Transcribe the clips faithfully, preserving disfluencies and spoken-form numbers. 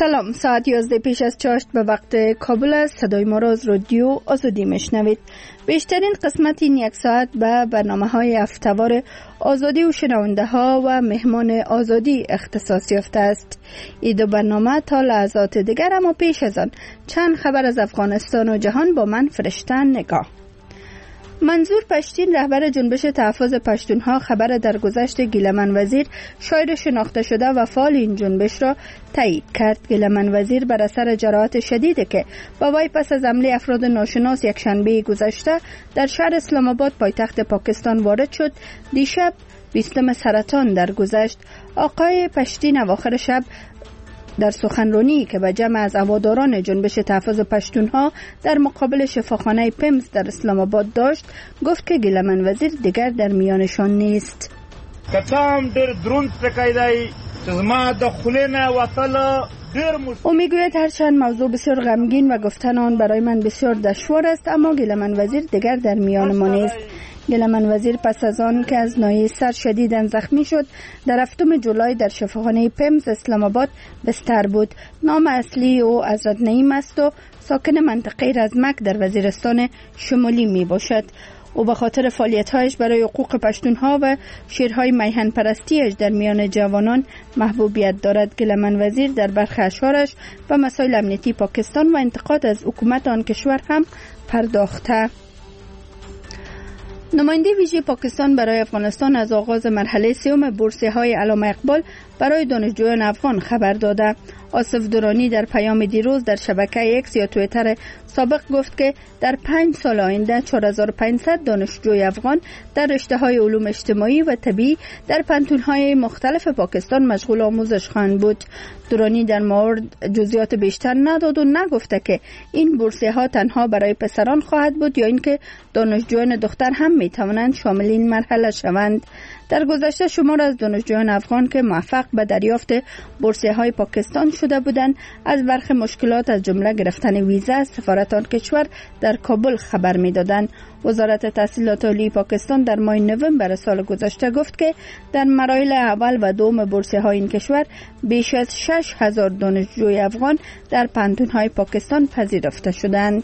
سلام، ساعت یازده پیش از چاشت به وقت کابل است. صدای ما را از رادیو آزادی میشنوید. بیشترین قسمت این یک ساعت به برنامه های هفته‌وار آزادی و شنونده ها و مهمان آزادی اختصاص یافته است. این دو برنامه تا لحظات دیگر، اما پیش از آن چند خبر از افغانستان و جهان با من فرشته نگاه. منظور پشتین، رهبر جنبش تحفظ پشتونها، خبر درگذشت گیلمن وزیر، شاعر شناخته شده و فعال این جنبش را تایید کرد. گیلمن وزیر بر اثر جراحت شدیدی که با وی پس از حمله افراد ناشناس یک شنبه گذشته در شهر اسلام آباد پایتخت پاکستان وارد شد، دیشب بیستم سرطان درگذشت. آقای پشتین اواخر شب در سخنرانی که به جمع از هواداران جنبش تحفظ پشتونها در مقابل شفاخانه پمز در اسلام آباد داشت، گفت که گیلمن وزیر دیگر در میانشان نیست. کتام در درون پکایدای زما د خلینه وصل. او میگوید هرچند موضوع بسیار غمگین و گفتن آن برای من بسیار دشوار است، اما گیلمن وزیر دیگر در میان ما نیست. گیلمن وزیر پس از آن که از ناحیه سر شدیداً زخمی شد، در هفتم جولای در شفاخانه پمز اسلام آباد بستر بود. نام اصلی او حضرت نعیم است و ساکن منطقه رزمک در وزیرستان شمالی می باشد. او به خاطر فعالیت‌هایش برای حقوق پشتونها و شعرهای میهن پرستیش در میان جوانان محبوبیت دارد. گیلمن وزیر در برخی اشعارش به مسائل امنیتی پاکستان و انتقاد از حکومت آن کشور هم پرداخته. نماینده ویژه پاکستان برای افغانستان از آغاز مرحله سوم بورسیه‌های علامه اقبال برای دانشجویان افغان خبر داده. آصف درانی در پیام دیروز در شبکه اکس یا توییتر سابق گفت که در پنج سال آینده چهار هزار و پانصد دانشجوی افغان در رشته‌های علوم اجتماعی و طبی در پانتون‌های مختلف پاکستان مشغول آموزش خواهند بود. درانی در مورد جزئیات بیشتر نداد و نگفته که این بورسیه‌ها تنها برای پسران خواهد بود یا اینکه دانشجویان دختر هم می‌توانند شامل این مرحله شوند. در گذشته شمار از دانشجویان افغان که موفق به دریافت بورسیه‌های پاکستان شده بودند از برخی مشکلات از جمله گرفتن ویزا از سفارت آن کشور در کابل خبر می‌دادند. وزارت تحصیلات عالی پاکستان در ماه نوامبر سال گذشته گفت که در مراحل اول و دوم بورسیه‌های این کشور بیش از شش هزار دانشجوی افغان در پانتون‌های پاکستان پذیرفته شدند.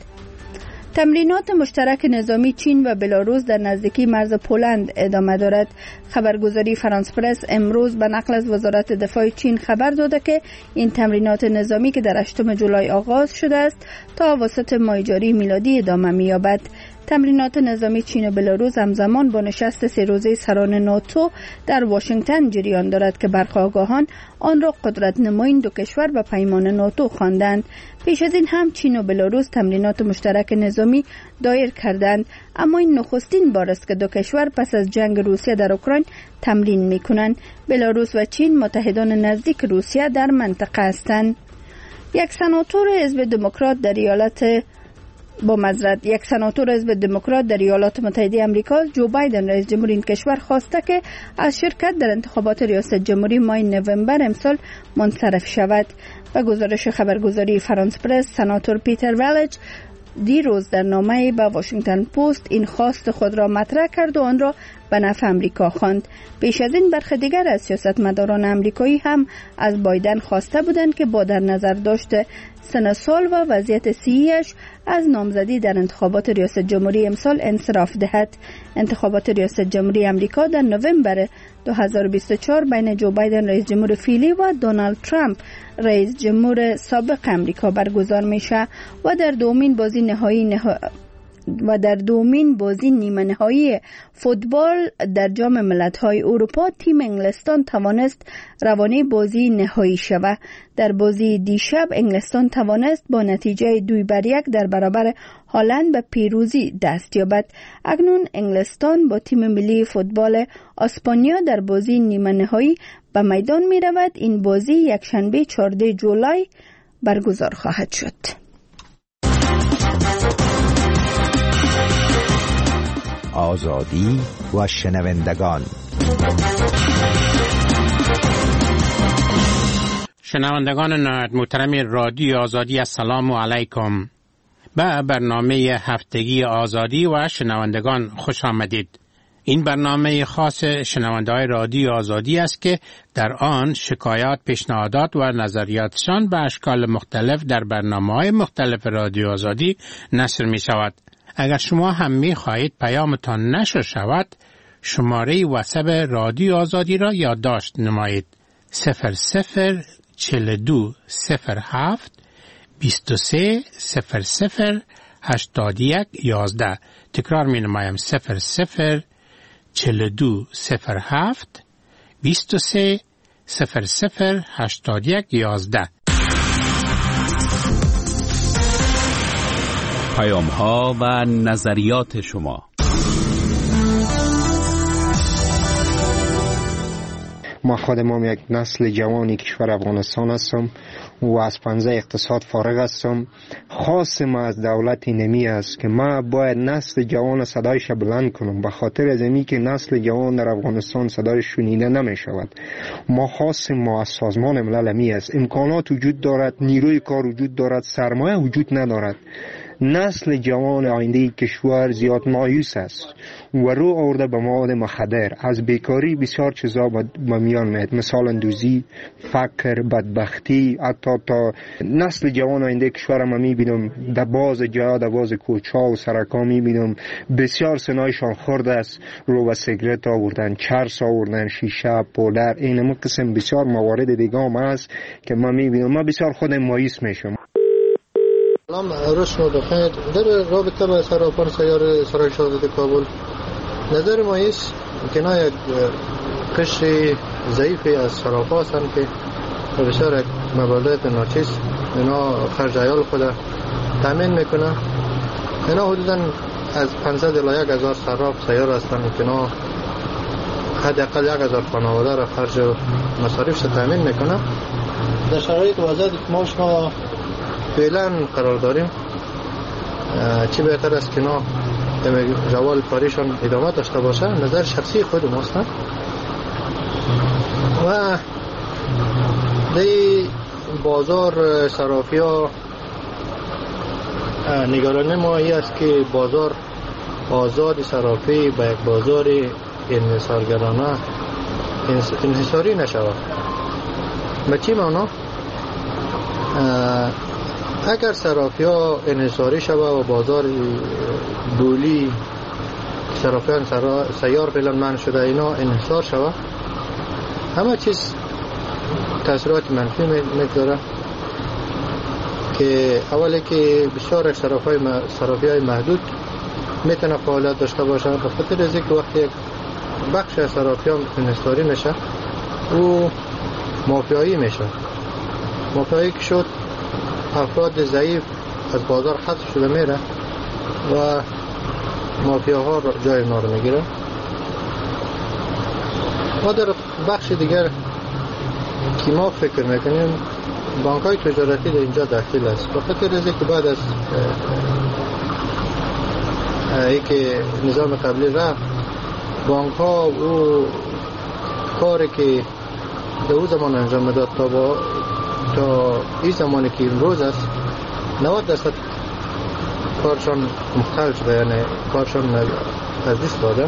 تمرینات مشترک نظامی چین و بلاروس در نزدیکی مرز پولند ادامه دارد. خبرگزاری فرانس پرس امروز به نقل از وزارت دفاع چین خبر داده که این تمرینات نظامی که در هشتم جولای آغاز شده است تا اواسط ماه جاری میلادی ادامه می‌یابد. تمرینات نظامی چین و بلاروس همزمان با نشست سه روزه سران ناتو در واشنگتن جریان دارد که برخی آگاهان آن را قدرت نمایی دو کشور به پیمان ناتو خواندند. پیش از این هم چین و بلاروس تمرینات مشترک نظامی دایر کردند، اما این نخستین بار است که دو کشور پس از جنگ روسیه در اوکراین تمرین می‌کنند. بلاروس و چین متحدان نزدیک روسیه در منطقه هستند. یک سناتور حزب دموکرات در ایالت با معذرت یک سناتور حزب دموکرات در ایالات متحده آمریکا جو بایدن رئیس جمهور این کشور خواسته که از شرکت در انتخابات ریاست جمهوری ماه نوامبر امسال منصرف شود. به گزارش خبرگزاری فرانس پرس، سناتور پیتر ولج دیروز در نامه‌ای به واشنگتن پست این خواست خود را مطرح کرد و آن را به نفع امریکا خواند. پیش از این برخی دیگر از سیاستمداران امریکایی هم از بایدن خواسته بودند که با در نظر داشته سن سال و وضعیت صحیح‌اش از نامزدی در انتخابات ریاست جمهوری امسال انصراف دهد. انتخابات ریاست جمهوری امریکا در نوامبر دو هزار و بیست و چهار بین جو بایدن رئیس جمهور فعلی و دونالد ترامپ رئیس جمهور سابق امریکا برگزار میشه و در دومین بازی نهایی نه... و در دومین بازی نیمه نهایی فوتبال در جام ملت‌های اروپا تیم انگلستان توانست روانه بازی نهایی شود. در بازی دیشب انگلستان توانست با نتیجه دوی بر یک در برابر هلند به پیروزی دست یابد. اکنون انگلستان با تیم ملی فوتبال اسپانیا در بازی نیمه نهایی به میدان می رود. این بازی یک شنبه چهاردهم جولای برگزار خواهد شد. آزادی و شنوندگان. شنوندگان محترم رادیو آزادی، السلام علیکم. به برنامه هفتگی آزادی و شنوندگان خوش آمدید. این برنامه خاص شنونده‌های رادیو آزادی است که در آن شکایات، پیشنهادات و نظریاتشان به اشکال مختلف در برنامه‌های مختلف رادیو آزادی نشر می شود. اگر شما هم می خواهید پیامتان نشر شود، شماره واتساپ رادیو آزادی را یادداشت نمایید: صفر صفر چهل و دو صفر هفت بیست و سه صفر صفر هشتاد و یک یازده. تکرار می نمایم: صفر صفر چهل و دو صفر هفت بیست و سه صفر صفر هشتاد و یک یازده. پیام ها و نظریات شما. ما خودم یک نسل جوانی کشور افغانستان هستم و از پنجه اقتصاد فارغ هستم. خاص ما از دولت نمی است که ما باید نسل جوان صدایش بلند کنم، به خاطر از اینکه که نسل جوان در افغانستان صدایش شنیده نمی شود. ما خاص ما از سازمان ملل می است. امکانات وجود دارد، نیروی کار وجود دارد، سرمایه وجود ندارد. نسل جوان آینده کشور زیاد مایوس است و رو آورده به مواد مخدر. از بیکاری بسیار چیزا به میان میاد، مثلا دوزی، فقر، بدبختی. حتی تا نسل جوان آینده کشور ما میبینم در باز جا، در باز کوچا و سرکا میبینم بسیار سنایشان خورده است. رو به سیگرت آوردن، چرس آوردن، شیشه، پودر، این قسم بسیار موارد دیگه هم هست که ما میبینم. ما بسیار خود مایوس میشم. سلام، روز شما بخیر. در رابطه با صرافان سیار سرای شهادت کابل، نظر ما است که اینا یک قشر ضعیفی از صرافا هستند که بسیار یک مبالغ ناچیز اینا خرج عیال خود تامین میکنه. اینا حدودا از پانصد الی یک هزار صراف سیار هستند که اینا حداقل یک هزار خانواده را خرج و مصارفش تامین میکنه. در شرایط وضعیتی که ما شما فعلا قرار داریم، چی بهتر است که نا روال کاریشان ادامه داشته باشه. نظر شخصی خود ماست و دی بازار صرافی ها نگرانی ما ای است که بازار آزاد صرافی به یک بازار انحصارگرانه انحصاری نشود. به چی معنا؟ اگر صرافی ها انحصاری شود و بازار بولی صرافیان سیار فعلا منع شده اینا انحصار شود، همه چیز تاثیرات منفی میگذاره. که اولی که بسیار صرافی های محدود میتونه فعالیت داشته باشه، به خاطر از اینکه وقتی یک بخش از صرافی ها انحصاری میشه و مافیایی میشه. مافیایی که شد افراد ضعیف از بازار حذف شده میره و مافیاها جای اونا رو میگیره. ما در بخش دیگر که ما فکر میکنیم بانک های تجارتی در اینجا داخل است، به خاطر از اینکه بعد از اینکه نظام قبلی رفت، بانک ها او کاری که در اون زمان انجام میداد تا با تا این زمانی که امروز است نود درصد کارشان مختل شده، یعنی کارشان از دست داده.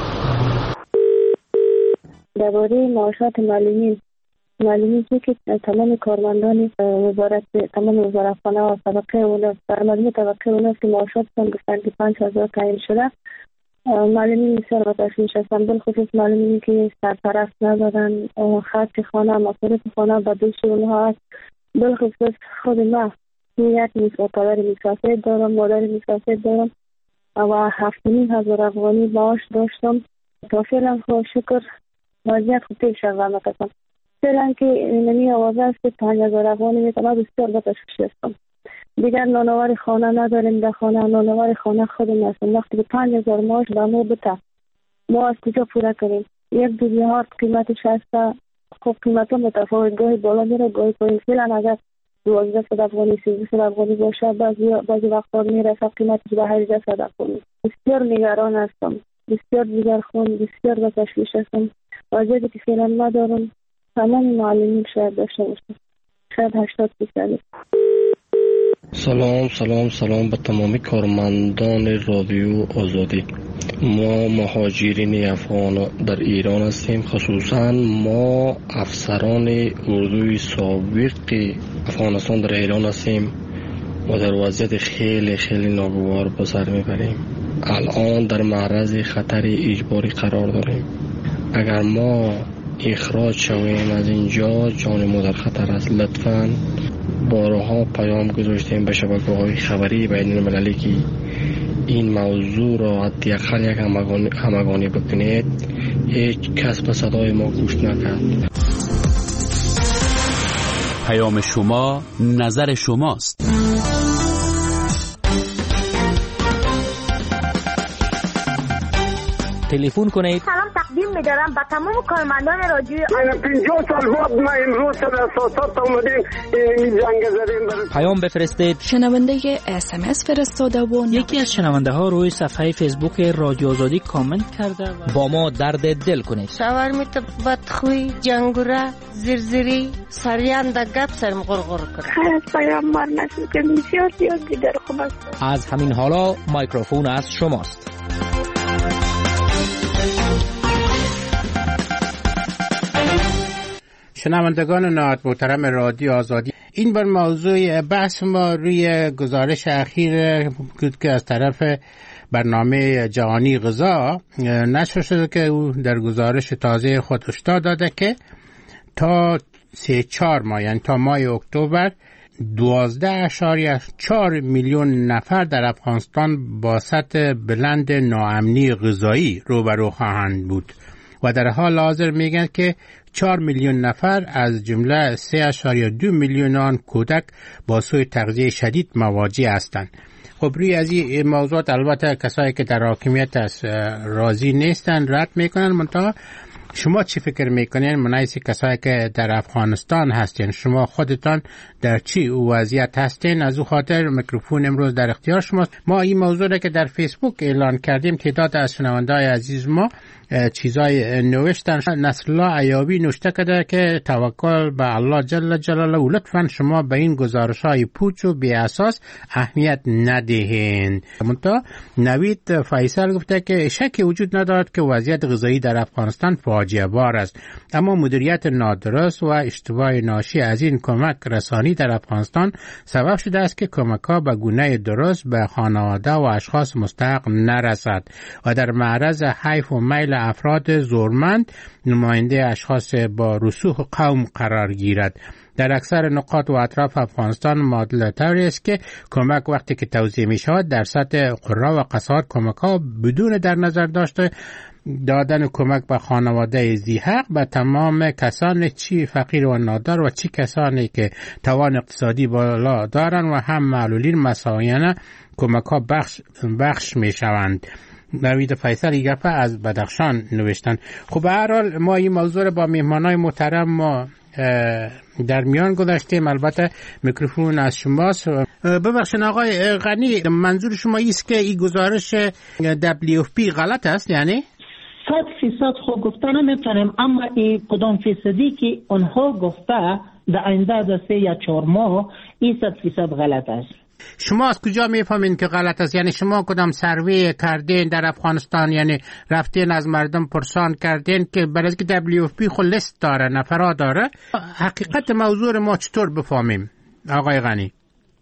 درباره معاشات معلمین معلومی که تمام کارمندان وزارت تمام وزارتخانه و طبقه اول در مجموع طبقه اول که معاشاتشان گفتن که پنج هزار تعیین شده، معلمین بسیار با تشویش هستند، بالخصوص معلمینی که سرپرست ندارن، خرج خانه مصارف خانه به دوش اونها است. بالخصوص خود ما یک پدر مسافر دارم، مادر مسافر دارم و هفت و نیم هزار افغانی معاش داشتم. تا فعلا خدا شکر وضعیت خوب پیش رفت میکنم. فعلا که نمی آوازه است که پنج هزار افغانی میتونم، بسیار با تشویش هستم. دیگر نانوار خانه نداریم، در خانه نانوار خانه خودم هستم. وقتی به پنج هزار معاش به ما بده، ما از کجا پورا کنیم؟ یک دوزی هارد قیمتش هست، خب قیمت ها متفاوت، گاهی بالا میره گاهی پایین. فعلا اگر دوازده صد افغانی سیزده صد افغانی باشه، بعضی بعضی وقتا میرسه قیمتش به هجده صد افغانی. بسیار نگران هستم، بسیار جگرخون، بسیار به تشویش هستم. وضعیتی که فعلا ندارم تمام معلمین شاید داشته باشم، شاید هشتاد درصد. سلام سلام سلام به تمامی کارمندان رادیو آزادی. ما مهاجرین افغان در ایران هستیم. خصوصا ما افسران اردوی سابق افغانستان در ایران هستیم و در وضعیت خیلی خیلی ناگوار به سر میبریم. الان در معرض خطر اجباری قرار داریم. اگر ما اخراج شویم از اینجا جان ما در خطر است. لطفاً بارها پیام گذاشتیم به شبکه‌های خبری بین المللی که این موضوع را حداقل یک همگانی, همگانی بکنید. هیچ کس به صدای ما گوش نکرد. پیام شما نظر شماست. تلفن کنید. سلام تقدیم می‌دارم به تمام کارمندان رادیو. من پنجاه سال بعد ما امروز در اساسات اومدیم این جنگ زدیم. پیام بفرستید. شنونده اس ام اس فرستاده و یکی از شنونده ها روی صفحه فیسبوک رادیو آزادی کامنت کرده و با ما درد دل کنید. شاورمیت بدخوی جنگوره زرزری سریان د گپ سرم غرغر کرد. خیر پیام بر نشد که بسیار زیاد دیگر خوب است. از همین حالا میکروفون از شماست. شنوندگان نهایت محترم رادیو آزادی، این بار موضوع بحث ما روی گزارش اخیر بود که از طرف برنامه جهانی غذا نشر شده که او در گزارش تازه خود هشدار داده که تا سه چهار ماه یعنی تا ماه اکتبر دوازده اشاریه چهار میلیون نفر در افغانستان با سطح بلند ناامنی غذایی روبرو خواهند بود و در حال حاضر میگن که چهار میلیون نفر از جمله سه اشاریه دو میلیون آن کودک با سوء تغذیه شدید مواجه هستند. خب روی از این موضوعات البته کسایی که در حاکمیت است راضی نیستن، رد میکنن. منتها شما چی فکر میکنین منایس کسایی که در افغانستان هستین؟ شما خودتان در چی وضعیت هستین؟ از او خاطر میکروفون امروز در اختیار شماست. ما این موضوع را که در فیسبوک اعلان کردیم تعداد از شنونده‌های عزیز ما چیزای نوشتن. نصرالله ایابی نوشته کرده که توکل به الله جل جلاله، لطفاً شما به این گزارش‌های پوچ و بی اساس اهمیت ندهین. منتها نوید فیصل گفته که شکی وجود ندارد که وضعیت غذایی در افغانستان فاجعه بار است، اما مدیریت نادرست و اشتباه ناشی از این کمک رسانی در افغانستان سبب شده است که کمک‌ها به گونه درست به خانواده و اشخاص مستحق نرسد و در معرض حیف و میل افراد زورمند نماینده اشخاص با رسوخ قوم قرار گیرد. در اکثر نقاط و اطراف افغانستان معادله طوری است که کمک وقتی که توزیع می شود در سطح قرا و قصار کمک ها بدون در نظر داشته دادن کمک به خانواده ذی‌حق به تمام کسان چی فقیر و نادار و چی کسانی که توان اقتصادی بالا دارند و هم معلولین مساویانه کمک ها بخش, بخش می شوند. نوید فیصل یگفه از بدخشان نوشتن. خب به هر حال ما این موضوع رو با مهمانای محترم ما در میان گذاشتیم. البته میکروفون از شماست. ببخشید آقای غنی، منظور شما ایست که این گزارش دبلیو اف پی غلط است؟ یعنی صد فیصد خود گفته نمیتونیم، اما این کدام فیصدی که اونها گفته در آینده از سه یا چهار ماه این صد فیصد غلط است. شما از کجا میفهمین که غلط است؟ یعنی شما کدام سروی کردین در افغانستان؟ یعنی رفتین از مردم پرسان کردین که برای که دبلیو اف پی خود لیست داره، نفرا داره؟ حقیقت موضوع ما چطور بفهمیم آقای غنی؟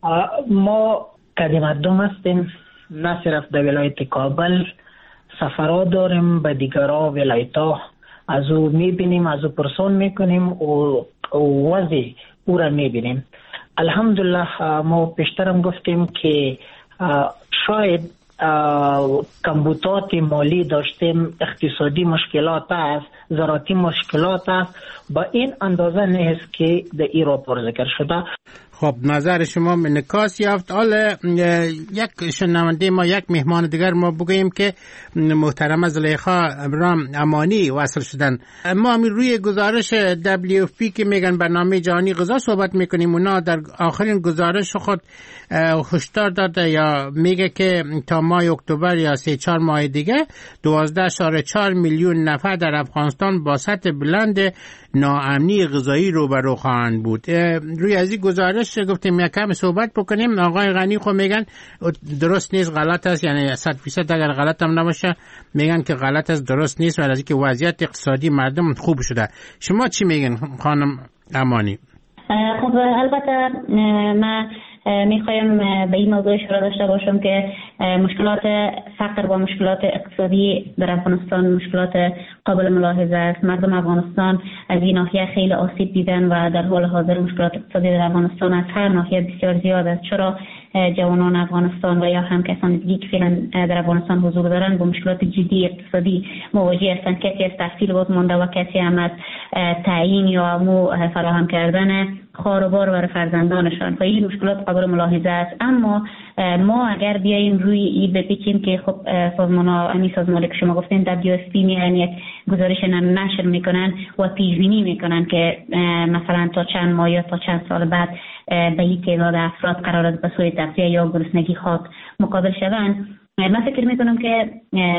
ما قدیم مردم هستیم، نه صرف در ولایت کابل، سفرها داریم به دیگرها ولایت‌ها، از او میبینیم، از او پرسان میکنیم و وضع او را میبینیم. الحمدلله ما پیشترم گفتیم که شاید کمبودات مالی داشتیم، اقتصادی مشکلات است، زراعتی مشکلات است، با این اندازه نیست که در این راپور ذکر شده. خب نظر شما نکاس یافت. حالا یک شنونده ما، یک مهمان دیگر ما بگوییم که محترم زلیخا ابراهیم امانی وصل شدن. ما همین روی گزارش دبلیو اف پی که میگن برنامه جهانی غذا صحبت میکنیم، اونا در آخرین گزارش خود هشدار داده یا میگه که تا ماه اکتبر یا سه چهار ماه دیگه دوازده اشاره چهار میلیون نفر در افغانستان با سطح بلند ناامنی غذایی روبرو خواهند بود. روی از این گزارش راستش گفتیم یک کم صحبت بکنیم. آقای غنی خو میگن درست نیست، غلط است، یعنی صد فیصد اگر غلط هم نباشه میگن که غلط است، درست نیست، ولی از اینکه وضعیت اقتصادی مردم خوب شده. شما چی میگن خانم امانی؟ خب البته من میخوایم به این موضوع اشاره داشته باشم که مشکلات فقر و مشکلات اقتصادی در افغانستان مشکلات قابل ملاحظه است. مردم افغانستان از این ناحیه خیلی آسیب دیدن و در حال حاضر مشکلات اقتصادی در افغانستان از هر ناحیه بسیار زیاد است. چرا جوانان افغانستان و یا هم کسان دیگه که فعلا در افغانستان حضور دارند با مشکلات جدی اقتصادی مواجه هستند. کسی از تحصیل باز مانده و کسی هم از تعیین یا مو فراهم کردن خانوار برای فرزندانشان و این مشکلات قابل ملاحظه است. اما ما اگر بیاییم روی این بپیچیم که خب سازمان ها همین سازمانی که شما گفتین دبلیو اس پی میان یک گزارش نشر میکنن و پیش بینی میکنن که مثلا تا چند ماه یا تا چند سال بعد به این تعداد افراد قرار است به سوی تغذیه یا گرسنگی خاک مقابل شوند. من فکر میکنم که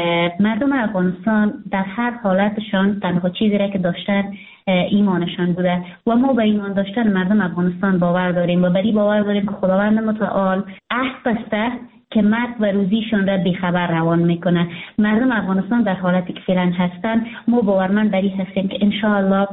مردم افغانستان در هر حالتشان تنها چیزی را که داشتن ایمانشان بوده و ما به ایمان داشتن مردم افغانستان باور داریم و بری باور داریم که خداوند متعال عهد بسته که مرگ و روزیشون را بیخبر روان میکنه. مردم افغانستان در حالتی که فعلا هستن ما باورمند بری هستیم که انشاءالله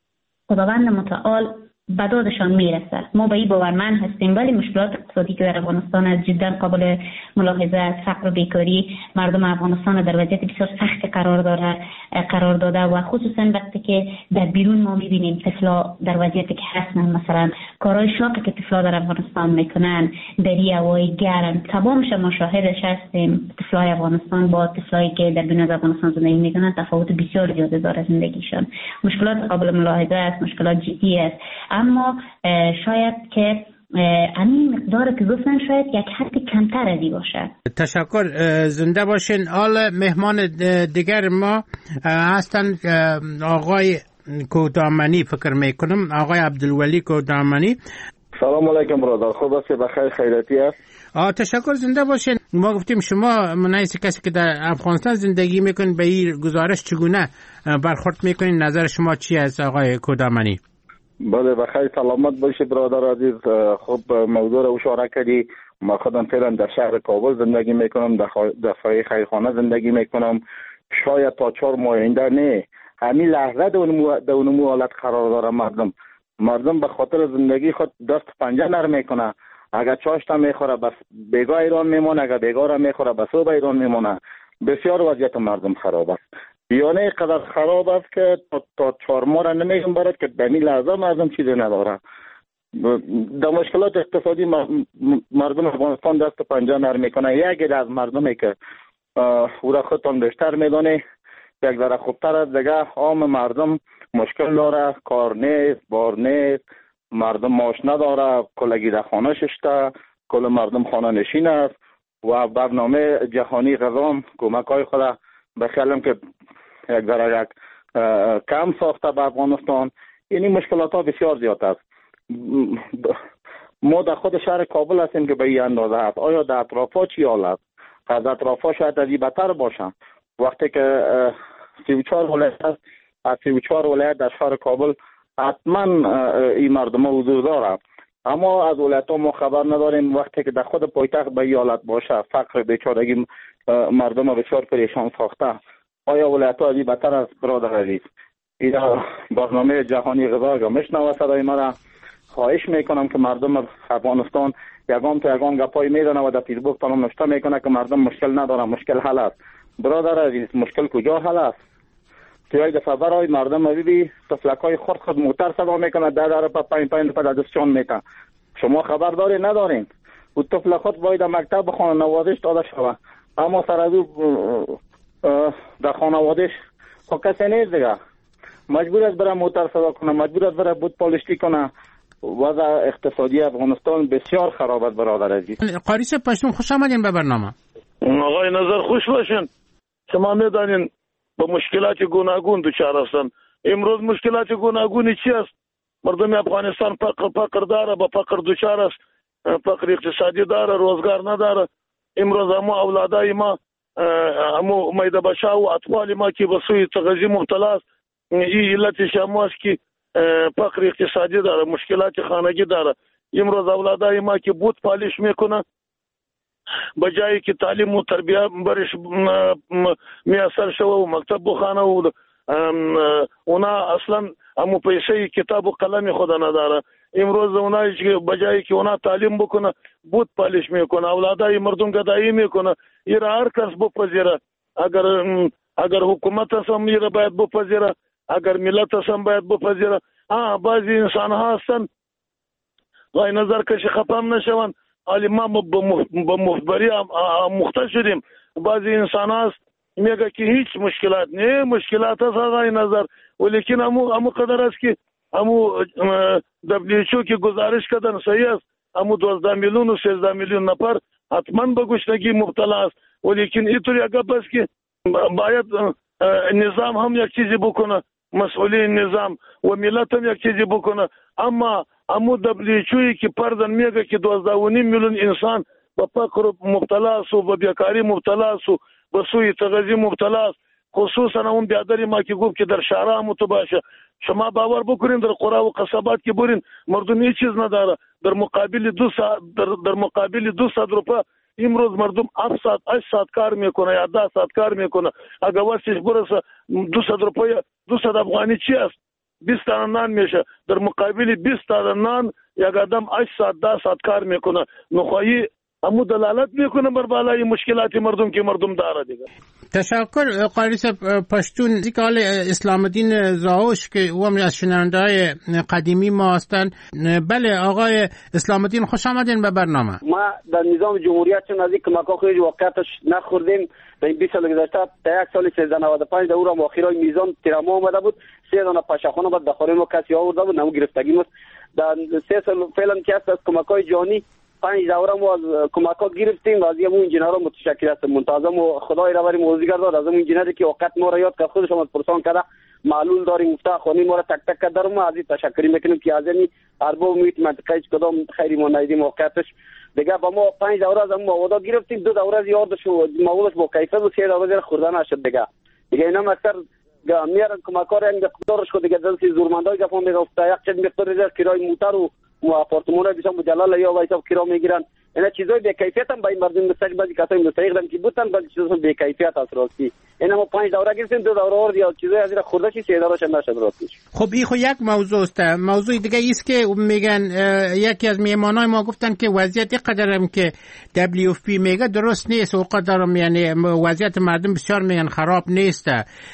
خداوند متعال به دادشان میرسد. ما به این باورمند هستیم، ولی مشکلات اقتصادی که در افغانستان از جدا قابل ملاحظه است. فقر و بیکاری مردم افغانستان در وضعیت بسیار سخت قرار داره قرار داده و خصوصا وقتی که در بیرون ما میبینیم طفلا در وضعیتی که هستن، مثلا کارهای شاقی که طفلا در افغانستان میکنن در هوای گرم تمامش ما شاهدش هستیم. طفلای افغانستان با طفلایی که در بیرون افغانستان زندگی میکنن تفاوت بسیار زیاده داره زندگیشان. مشکلات قابل ملاحظه است، مشکلات جدی است، اما شاید که همین مقدار که گفتن شاید یک حد کمتر ازی باشه. تشکر، زنده باشین. حال مهمان دیگر ما هستن آقای کودامنی فکر میکنم، آقای عبدالولی کودامنی. سلام علیکم برادر، خوب است؟ بخیر خیریتی است؟ آه تشکر، زنده باشین. ما گفتیم شما منایس کسی که در افغانستان زندگی میکنین به این گزارش چگونه برخورد میکنین؟ نظر شما چی است آقای کودامنی؟ بله بخیر سلامت باشی برادر عزیز. خب موضوع رو اشاره کردی. ما خودم فعلا در شهر کابل زندگی میکنم، در سایه خیرخانه زندگی میکنم. شاید تا چهار ماه آینده نه همین لحظه در اون حالت قرار داره. مردم مردم به خاطر زندگی خود دست پنجه نرم میکنه. اگر چاشت میخوره بس بیگاه ایران میمونه، اگر بیگاه را میخوره بس او به ایران میمونه. بسیار وضعیت مردم خراب است، یعنی قدر خراب است که تا, تا چهار ماه را نمیگم برات که در این لحظه مردم چیزی نداره. در مشکلات اقتصادی مردم افغانستان دست پنجه نرم میکنه. یکی از مردمی که او را خودتان بیشتر میدانه یک ذره خوبتر از دیگه عام مردم مشکل داره، کار نیست، بار نیست، مردم معاش نداره، کلگی در خانه ششته، کل مردم خانه نشین است و برنامه جهانی غذا کمک های خود به خیالم که یک ذره یک کم ساخته به افغانستان. یعنی مشکلات ها بسیار زیاد است. ما در خود شهر کابل هستیم که به این اندازه است. آیا در اطراف ها چی حال است؟ از اطراف ها شاید از این بدتر باشن. وقتی که سی و چهار ولایت است، از سی و چهار ولایت در شهر کابل حتما این مردم ها حضور داره، اما از ولایت ها ما خبر نداریم. وقتی که در خود پایتخت به این حالت باشه، فقر بیچارگی مردم ها بسیار پریشان ساخته، آیا ولایت ها از این بدتر است برادر عزیز؟ این برنامه جهانی غذا که میشنوه صدای مرا، خواهش میکنم که مردم افغانستان یگان تا یگان گپای میدانه و در فیسبوک تمام نوشته میکنه که مردم مشکل نداره، مشکل حل است. برادر عزیز مشکل کجا حل است؟ توی دفعه برای مردم ببینی طفلکای خود خود موتر صدا میکنه، در در پا پایین پایین پا دستشان میتن. شما خبر داری ندارین؟ او طفل خود باید مکتب بخونه، نوازش داده شوه، اما سر از او در خانوادش خب کسی نیست دیگه، مجبور است بره موتر صدا کنه، مجبور است بره بود پالشتی کنه. وضع اقتصادی افغانستان بسیار خراب است برادر عزیز. قاری صاحب پشتون خوش آمدین به برنامه. آقای نظر خوش باشین. شما میدانین با مشکلات گوناگون دچار هستند. امروز مشکلات گوناگونی چی است؟ مردم افغانستان فقر فقر داره، با فقر دچار است، فقر اقتصادی داره، روزگار نداره. امروز همو اولادای ما، همو میده بچه و اطفال ما که به سوی تغذیه مبتلا است. این علت شما است که فقر اقتصادی داره، مشکلات خانگی داره. امروز اولادای ما که بود پالیش میکنه به جایی که تعلیم و تربیه برش میسر شوه و مکتب بخانه و اونا اصلا امو پیسه کتاب و قلم خود نداره. امروز اونایی که به جایی که اونا تعلیم بکنه بود پالیش میکنه، اولادای مردم گدایی میکنه. ایره هر کس بپذیره، اگر اگر حکومت هم ایره باید بپذیره، اگر ملت هم باید بپذیره. آه بعضی انسان ها هستن غای نظر کشی خفم نشون، ولی ما به مخبری مختص شدیم. بعضی انسان هست میگه که هیچ مشکلات نه، مشکلات هست غای نظر، ولیکن امو امو قدر است که امو دبلیوچو که گزارش کردن صحیح است، امو دوازده میلیون و سیزده میلیون نفر حتما به گشنگی مبتلا است. ولیکن اینطوری اگه بس که باید نظام هم یک چیزی بکنه، مسئولین نظام و ملت هم یک چیزی بکنه. اما امو دبلیوچوی که پردن میگه که دوازده و نیم میلیون انسان به فقر مبتلا است و به بیکاری مبتلا است و به سوی تغذیه مبتلا است. خصوصا اون بیادری ما که گفت که در شهرها متباشه، شما باور بکنین در قرا و قصبات که برین مردم هیچ چیز نداره. در مقابل دو ساعت در, در مقابل دو ساعت روپا امروز مردم هفت ساعت هشت ساعت کار میکنه یا ده ساعت کار میکنه. اگر واسش برسه دو ساعت روپا دو ساعت افغانی چی است؟ بیست تا نان میشه. در مقابل بیست تا نان یک آدم هشت ساعت ده ساعت کار میکنه. نخواهی امو دلالت میکنه بر بالای مشکلات مردم که مردم داره دیگه. تشکر قاری صاحب پشتون. ذکر اسلام الدین زاوش که او هم از شنونده‌های قدیمی ما هستند. بله آقای اسلام الدین خوش آمدین به برنامه. ما در نظام جمهوریت چون نزدیک کمک‌ها خیلی واقعیتش نخوردیم. در این بیست سال گذشته تا یک سال سیزده نود و پنج در او را مؤخرای میزان تیراما آمده بود، سه دانه پشخانه بعد داخل ما کسی آورده بود، نمو گرفتگی مست. در سه سال فعلا که است از کمک‌های جهانی پنج دوره ما از کمک‌ها گرفتیم و از همون انجینرها متشکر هستم. منتظم و خدای را بری موزیگر داد از همون انجینری که وقت ما را یاد کرد، خودش هم پرسان کرده معلول داریم مفتاح خانی ما را تک تک کرد. در ما از این تشکری میکنیم که از این ارباب میت منطقه هیچ کدام خیری ما ندیدیم واقعیتش. دیگه با ما پنج دوره از هم مواد گرفتیم، دو دوره از یادش و موادش با کیفیت و سه دوره خوردن نشد دیگه. دیگه اینا اکثر میارن کمک‌ها را این مقدارش خود دیگه دست زورمندای گفتم میگفت یک چند مقدار در کرای موتر و و آپارتمان ها بیشتر مجلل یا وایسا کرا میگیرن. اینا چیزای به کیفیت هم با این مردم مستقیم بعضی کسای مستقیم هم که بودن بعضی چیزا به کیفیت است راستی. اینا ما پنج دوره گرفتیم، دو دوره اور یا چیزای از این خورده چی سه دوره نشد راستی. خب این خو یک موضوع است. موضوع دیگه است که میگن یکی از میهمانای ما گفتن که وضعیت قدرم که دبلیو اف پی میگه درست نیست و قدرم یعنی وضعیت مردم بسیار میگن خراب نیست.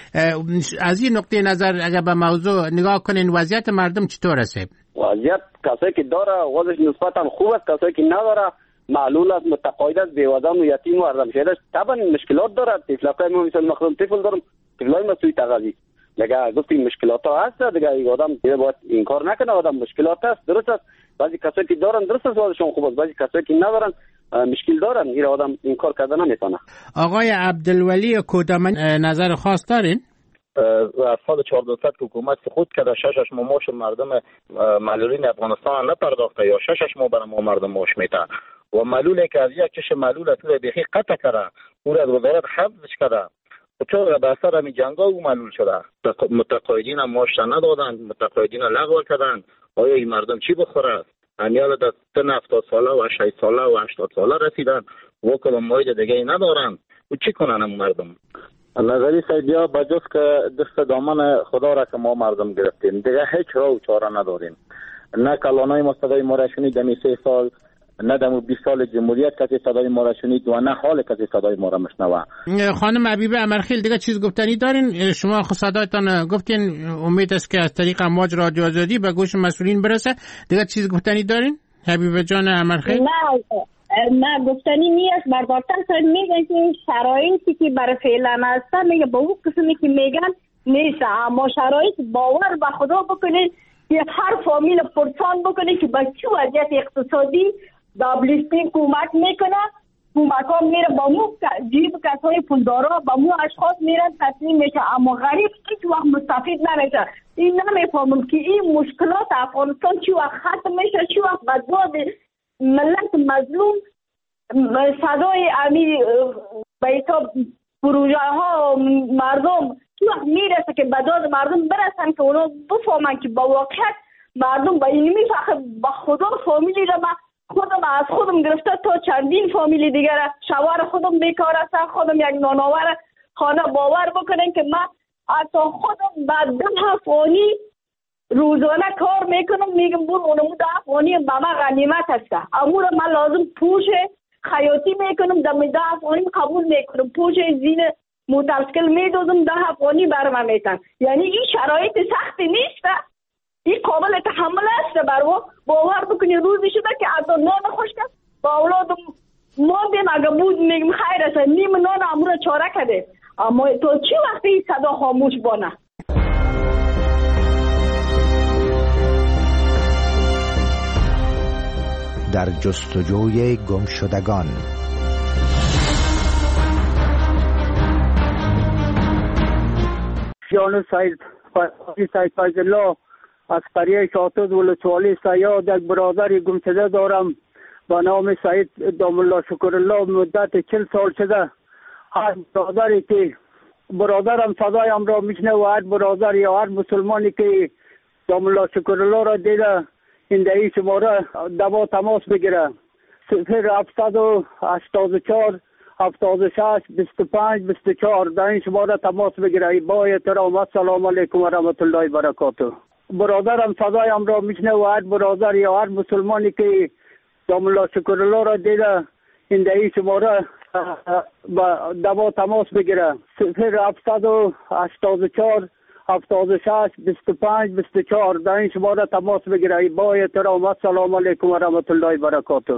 از این نقطه نظر اگر به موضوع نگاه کنین وضعیت مردم چطور است؟ وضعیت کسایی که داره وضعش نسبتا خوب است، کسایی که نداره معلول است، متقاعد است، بیوزن و یتیم و ارزم شده است. طبعا مشکلات داره. طفلای ما مثل مخدوم طفل دارم، طفلای ما سوی تغذیه دیگه گفتیم مشکلات ها هست دیگه. این آدم دیگه باید انکار نکنه آدم مشکلات هست، درست است. بعضی کسایی که دارن درست است وضعشون خوب است، بعضی کسایی که ندارن مشکل دارن. این آدم انکار کردن نمیتونه. آقای عبدالولی کودمن نظر خاص دارین؟ از سال چهارده صد که حکومت خود کرده ششش ماه ماش مردم معلولین افغانستان نپرداخته یا ششش ماه برای ما مردم ماش میته و معلولی که از یک کش معلول از بیخی قطع کرده او را از وزارت حفظش کرده و چون به اثر همین جنگا او معلول شده. متقاعدین هم ماش ندادن، متقاعدین لغو کردن. آیا این مردم چی بخوره؟ همیال در سن هفتاد ساله و هشتاد ساله و هشتاد ساله رسیدن و کدام مایل دیگه ندارن و چی کنن هم مردم؟ نظری سیدیا بجز که دست دامن خدا را که ما مردم گرفتیم دیگه هیچ راه و چاره نداریم. نه کلانای ما صدای ما را شنید دمی سه سال، نه دمو بیست سال جمهوریت کسی صدای ما را شنید و نه حال کسی صدای ما را مشنوه. خانم حبیبه امرخیل دیگه چیز گفتنی دارین؟ شما خود صدایتان گفتین، امید است که از طریق امواج رادیو آزادی به گوش مسئولین برسه. دیگه چیز گفتنی دارین حبیبه جان امرخیل؟ نه نه گفتنی نیست. بردارتر سر میگن که این شرایطی که برای فعلا هستن میگه با اون قسمی که میگن نیست، اما شرایط باور به خدا بکنید که هر فامیل پرسان بکنید که با چه وضعیت اقتصادی دبلیو پی کمک میکنه. کمک ها میره با مو جیب کسای پولدارا با مو اشخاص میرن تسلیم میشه، اما غریب هیچ وقت مستفید نمیشه. این نمیفهمم که این مشکلات افغانستان چی وقت ختم میشه، چی وقت بدباد ملت مظلوم صدای امی بیتا پروژه ها مردم چی وقت میرسه که به داد مردم برسن که اونا بفهمن که با واقعیت مردم به اینمی فقط به خدا فامیلی را من خودم از خودم گرفته تا چندین فامیلی دیگر شوهر خودم بیکار است، خودم یک نانآور خانه. باور بکنین که من حتی خودم بعد ده فانی روزانه کار میکنم، میگم بور اونمو ده فانی به من غنیمت است، امور من لازم پوش خیاطی میکنم، دم ده فانی قبول میکنم، پوش زین موترسکل میدوزم، ده فانی برم میتن. یعنی این شرایط سختی نیست، این قابل تحمل است. برو باور بکنی روزی شده که حتی نان خوش کرد با اولادم ماندیم، اگه بود میگم خیر است، نیم نان امور چاره کده. اما تو چی وقتی صدا خاموش بانه؟ در جستجوی گمشدگان. جان سید سید فیض‌الله از قریه شاتوز ولسوالی سیاد یک برادری گمشده دارم با نام سید دام الله شکرالله. مدت چل سال شده هر برادری که برادرم صدایم را میشنه و هر برادر یا هر مسلمانی که دام الله شکرالله را دیده این دهی شماره دوا تماس بگیره. صفر هفتصد و هشتاد و چهار هفتاد و شش بیست و پنج بیست و چهار در این شماره تماس بگیره. با احترام السلام علیکم و رحمت الله و برکاته. برادرم صدایم را میشنه و هر برادر یا هر مسلمانی که دام الله شکرالله را دیده این دهی شماره با دوا تماس بگیره. صفر هفتصد و هشتاد و چهار هفتاد و شش بیست و پنج بیست و چهار در این شماره تماس بگیره. با احترام السلام علیکم و رحمت الله و برکاته.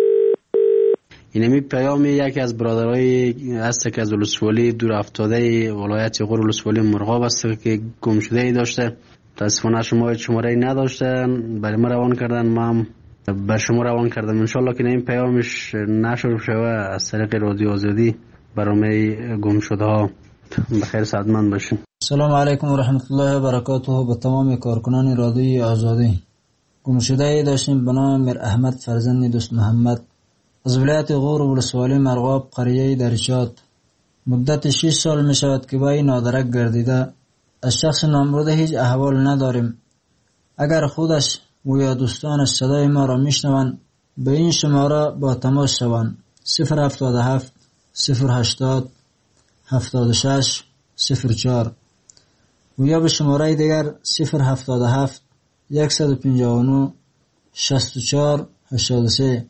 اینمی پیام یکی از برادرای هست که از ولسوالی دور افتاده ولایت غور ولسوالی مرغاب است که گم شده ای داشته. متاسفانه شما شماره ای نداشتن، برای ما روان کردن، ما هم به شما روان کردم. انشالله که این پیامش نشر شوه از طریق رادیو آزادی برای گم شده ها بخیر سعادتمند باشین. سلام علیکم و رحمت الله و برکاته. به تمام کارکنان رادیوی آزادی. گم شده ای داشتیم به نام میر احمد فرزند دوست محمد از ولایت غور ولسوالی مرغاب قریه درشات. مدت شش سال می شود که با این نادرک گردیده. از شخص نامبرده هیچ احوال نداریم. اگر خودش و یا دوستانش صدای ما را میشنوند به این شماره با تماس شوند. صفر هفتاد و هفت صفر هشتاد هفتاد و شش صفر چهار و یا به شماره دیگر صفر هفتاد و هفت صد و پنجاه و نه شصت و چهار هشتاد و سه.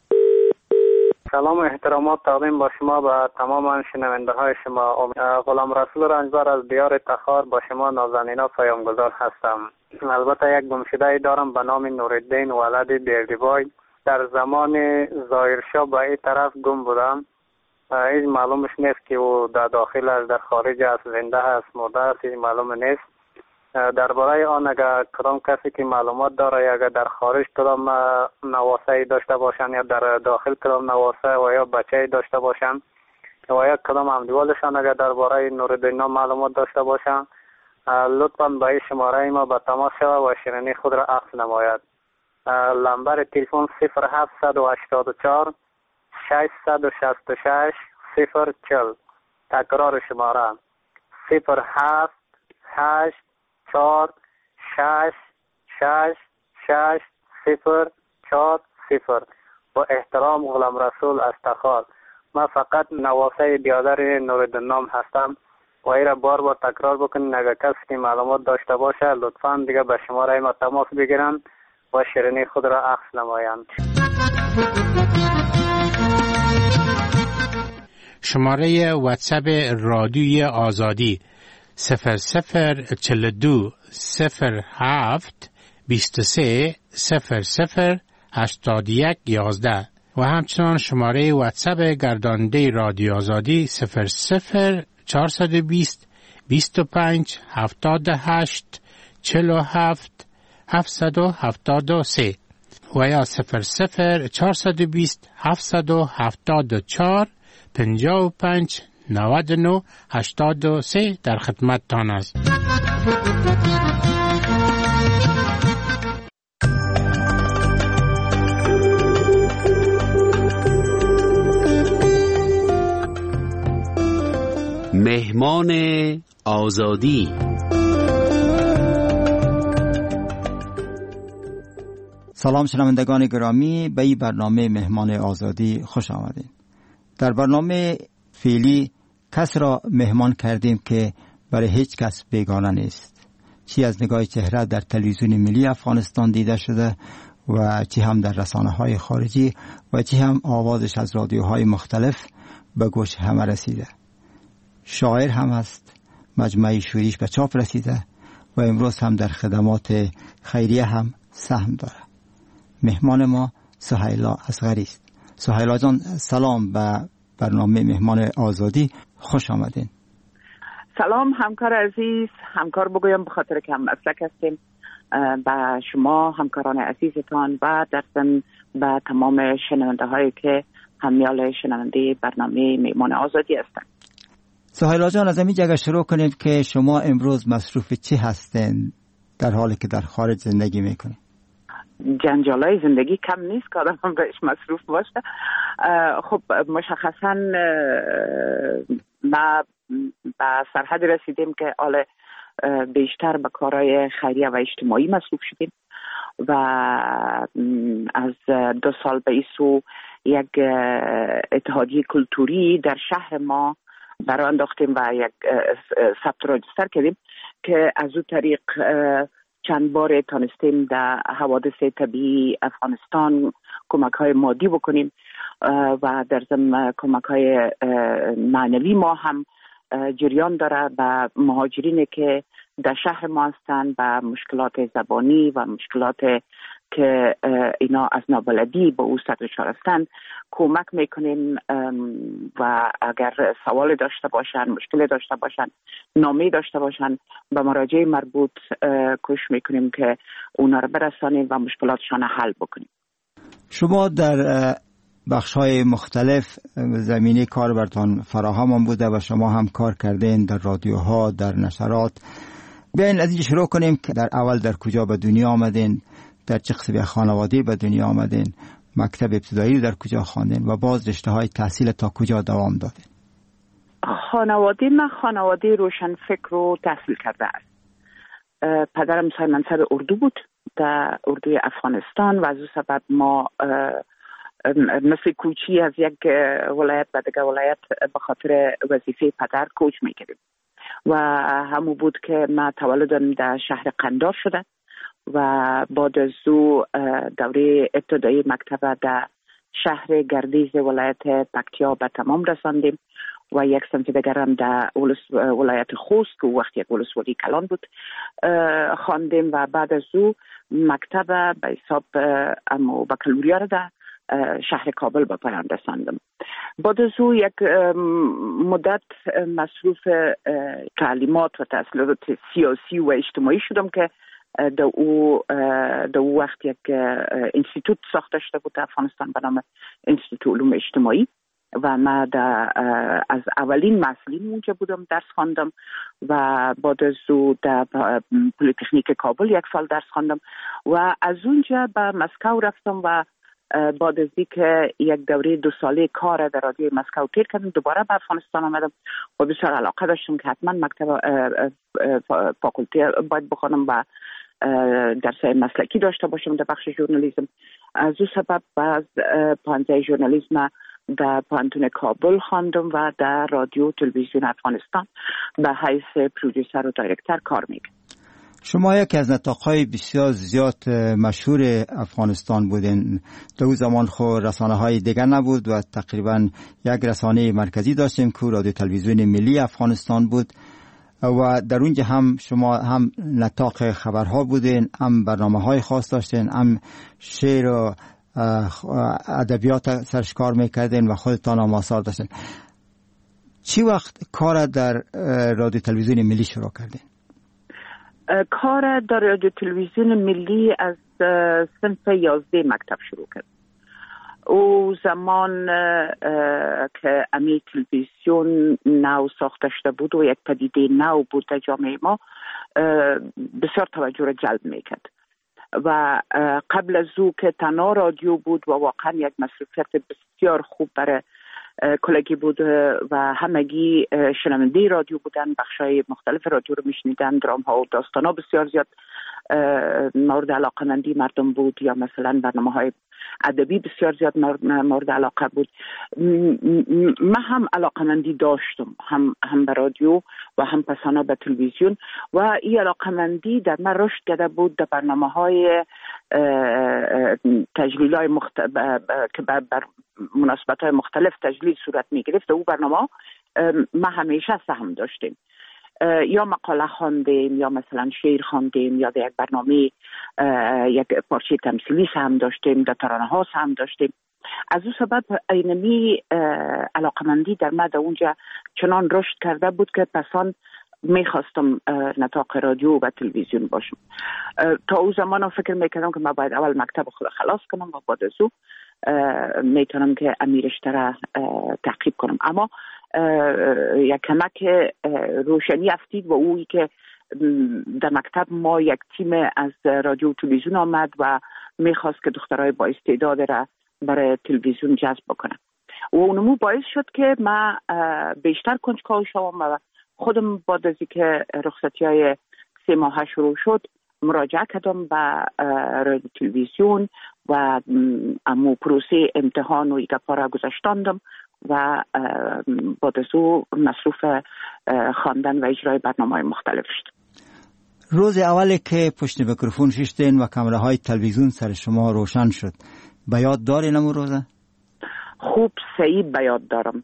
سلام و احترامات تقدیم با شما به تمام شنونده های شما. غلام رسول رنجبر از دیار تخار با شما نازنینا پیامگذار هستم. البته یک گمشده دارم به نام نورالدین ولد بیردیبای. در زمان ظاهرشاه به این طرف گم بودم. هیچ معلومش نیست که او در داخل است، در خارج است، زنده است، مرده است، هیچ معلوم نیست. درباره آن اگر کدام کسی که معلومات داره یا اگر در خارج کدام نواسه داشته باشن یا در داخل کدام نواسه و یا بچه داشته باشن و یا کدام همدیوالشان اگر درباره نورالدین معلومات داشته باشن لطفاً به این شماره ما به تماس شود و شیرینی خود را عکس نماید. نمبر تلفن صفر هفتصد و هشتاد و چهار ششصد و شصت و شش صفر چهل. تکرار شماره صفر هفت هشت چهار شش شش شش صفر چهار صفر. با احترام غلام رسول از تخار. من فقط نواسه بیادر نورالدین نام هستم و ای را بار بار تکرار بکنین اگر کسی که معلومات داشته باشه لطفاً دیگه به شماره ما تماس بگیرن و شیرینی خود را عکس نمایند. شماره واتساپ رادیوی آزادی صفر صفر چهل و دو صفر هفت بیست و سه صفر صفر هشتاد و یک یازده و همچنان شماره واتساپ گرداننده رادیو آزادی صفر صفر چهارصد و بیست بیست و پنج هفتاد و هشت چهل و هفت هفتصد و هفتاد و سه و یا صفر صفر چهارصد و بیست هفتصد و هفتاد و چهار پنجاه و پنج نود و نه هشتاد و سه در خدمت تان است. مهمان آزادی. سلام شنوندگان گرامی، به این برنامه مهمان آزادی خوش آمدید. در برنامه فعلی کس را مهمان کردیم که برای هیچ کس بیگانه نیست، چی از نگاه چهره در تلویزیون ملی افغانستان دیده شده و چی هم در رسانه‌های خارجی و چی هم آوازش از رادیوهای مختلف به گوش همه رسیده. شاعر هم است، مجموعه شوریش به چاپ رسیده و امروز هم در خدمات خیریه هم سهم داره. مهمان ما سهیلا اصغری است. سهیلا جان سلام به برنامه مهمان آزادی، خوش آمدین. سلام همکار عزیز، همکار بگویم به خاطر که هم مسلک هستیم، به شما همکاران عزیزتان و در ضمن به تمام شنونده هایی که همیال شنونده برنامه مهمان آزادی هستند. سهیلا جان از همین جگه شروع کنیم که شما امروز مصروف چی هستین در حالی که در خارج زندگی میکنید؟ جنجالای زندگی کم نیست که آدم هم بهش مصروف باشه. خب مشخصا ما به سرحد رسیدیم که حالا بیشتر به کارهای خیریه و اجتماعی مصروف شدیم و از دو سال به این سو یک اتحادیه کلتوری در شهر ما برای انداختیم و یک ثبت راجستر کردیم که از او طریق چند بار تانستیم در حوادث طبیعی افغانستان کمک های مادی بکنیم و در ضمن کمک های معنوی ما هم جریان داره به مهاجرینی که در شهر ما هستند، به مشکلات زبانی و مشکلات که اینا از نابلدی به او سر دچار هستند کمک میکنیم و اگر سوال داشته باشن، مشکل داشته باشن، نامه داشته باشن، به مراجع مربوط کوشش میکنیم که اونا رو برسانیم و مشکلاتشان حل بکنیم. شما در بخش‌های مختلف زمینه کار برتان فراهم بوده و شما هم کار کردین در رادیوها، در نشرات. بیاین از اینجا شروع کنیم که در اول در کجا به دنیا آمدین، در چه قسمت خانواده به دنیا آمدین، مکتب ابتدایی در کجا خواندین و باز رشته‌های تحصیل تا کجا دوام دادین؟ خانواده من خانواده روشن فکر رو تحصیل کرده است. پدرم صاحب منصب اردو بود در اردوی افغانستان و از او سبب ما مثل کوچی از یک ولایت به دیگر ولایت به خاطر وظیفه پدر کوچ میکردیم و همون بود که من تولدم در شهر قندار شده و بعد از او دوره ابتدایی مکتب در شهر گردیز ولایت پکتیا به تمام رساندیم و یک سمت دیگر هم در ولایت خوست که وقتی یک ولسوالی کلان بود خواندیم و بعد از او مکتب به حساب امو بکالوریا را در شهر کابل به پایان رساندم. بعد از او یک مدت مصروف تعلیمات و تحصیلات سیاسی و اجتماعی شدم که در او در او وقت یک انستیتوت ساخته شده بود در افغانستان به نام انستیتوت علوم اجتماعی و من از اولین مسئولین اونجا بودم، درس خواندم و بعد از او در پلیتکنیک کابل یک سال درس خواندم و از اونجا به مسکو رفتم و بعد از اینکه یک دوره دو ساله کار در رادیوی مسکو تیر کردم دوباره به افغانستان آمدم و بسیار علاقه داشتم که حتما مکتب فاکولته باید بخوانم و درسای مسلکی داشته باشم در بخش ژورنالیسم. از او سبب از پانزه ژورنالیسم در پانتون کابل خواندم و در رادیو تلویزیون افغانستان به حیث پرودوسر و دایرکتر کار میکنم. شما یکی از نطاق‌های بسیار زیاد مشهور افغانستان بودین. در اون زمان خو رسانه‌های دیگر نبود و تقریبا یک رسانه مرکزی داشتیم که رادیو تلویزیون ملی افغانستان بود و در اونجا هم شما هم نطاق خبرها بودین، هم برنامه‌های خاص داشتین، هم شعر و ادبیات سرش کار میکردین و خودتان هم آثار داشتین. چی وقت کار در رادیو تلویزیون ملی شروع کردین؟ کار در رادیو تلویزیون ملی از صنف یازده مکتب شروع کرد. او زمان که امی تلویزیون نو ساخته شده بود و یک پدیده نو بود در جامعه ما بسیار توجه را جلب میکرد و قبل از او که تنها رادیو بود و واقعا یک مصروفیت بسیار خوب برای کلگی بود و همگی شنونده رادیو بودن، بخشای مختلف رادیو رو میشنیدن، درام ها و داستان ها بسیار زیاد مورد علاقمندی مردم بود، یا مثلا برنامه های ادبی بسیار زیاد مورد علاقه بود. من هم علاقمندی داشتم، هم هم به رادیو و هم پسانا به تلویزیون، و این علاقمندی در من رشد کرده بود در برنامه های تجلیل های مخت... که بر مناسبت های مختلف تجلیل صورت می گرفت. او برنامه ما همیشه سهم داشتیم، یا مقاله خواندیم، یا مثلا شعر خواندیم، یا در یک برنامه یک پارچه تمثیلی سهم داشتیم، در ترانه ها سهم داشتیم. از او سبب اینمی علاقمندی در من در اونجا چنان رشد کرده بود که پسان میخواستم نطاق رادیو و تلویزیون باشم. تا او زمان فکر میکردم که من باید اول مکتب خود خلاص کنم و بعد از او میتونم که امیرشته را تعقیب کنم. اما یک کمک روشنی افتید و اویی که در مکتب ما یک تیم از رادیو و تلویزیون آمد و میخواست که دخترای با استعداد را برای تلویزیون جذب بکنم و اونمو باعث شد که من بیشتر کنجکاو شوم و خودم بعد از اینکه رخصتی های سه ماه شروع شد مراجعه کردم به رادیو تلویزیون و امو پروسه امتحان و ایگپا را گذاشتاندم و بعد از او مصروف خواندن و اجرای برنامه‌های مختلف شد. روز اولی که پشت میکروفون شیشتین و کامره های تلویزیون سر شما روشن شد، به یاد دارین امو روزه؟ خوب صحیح به یاد دارم.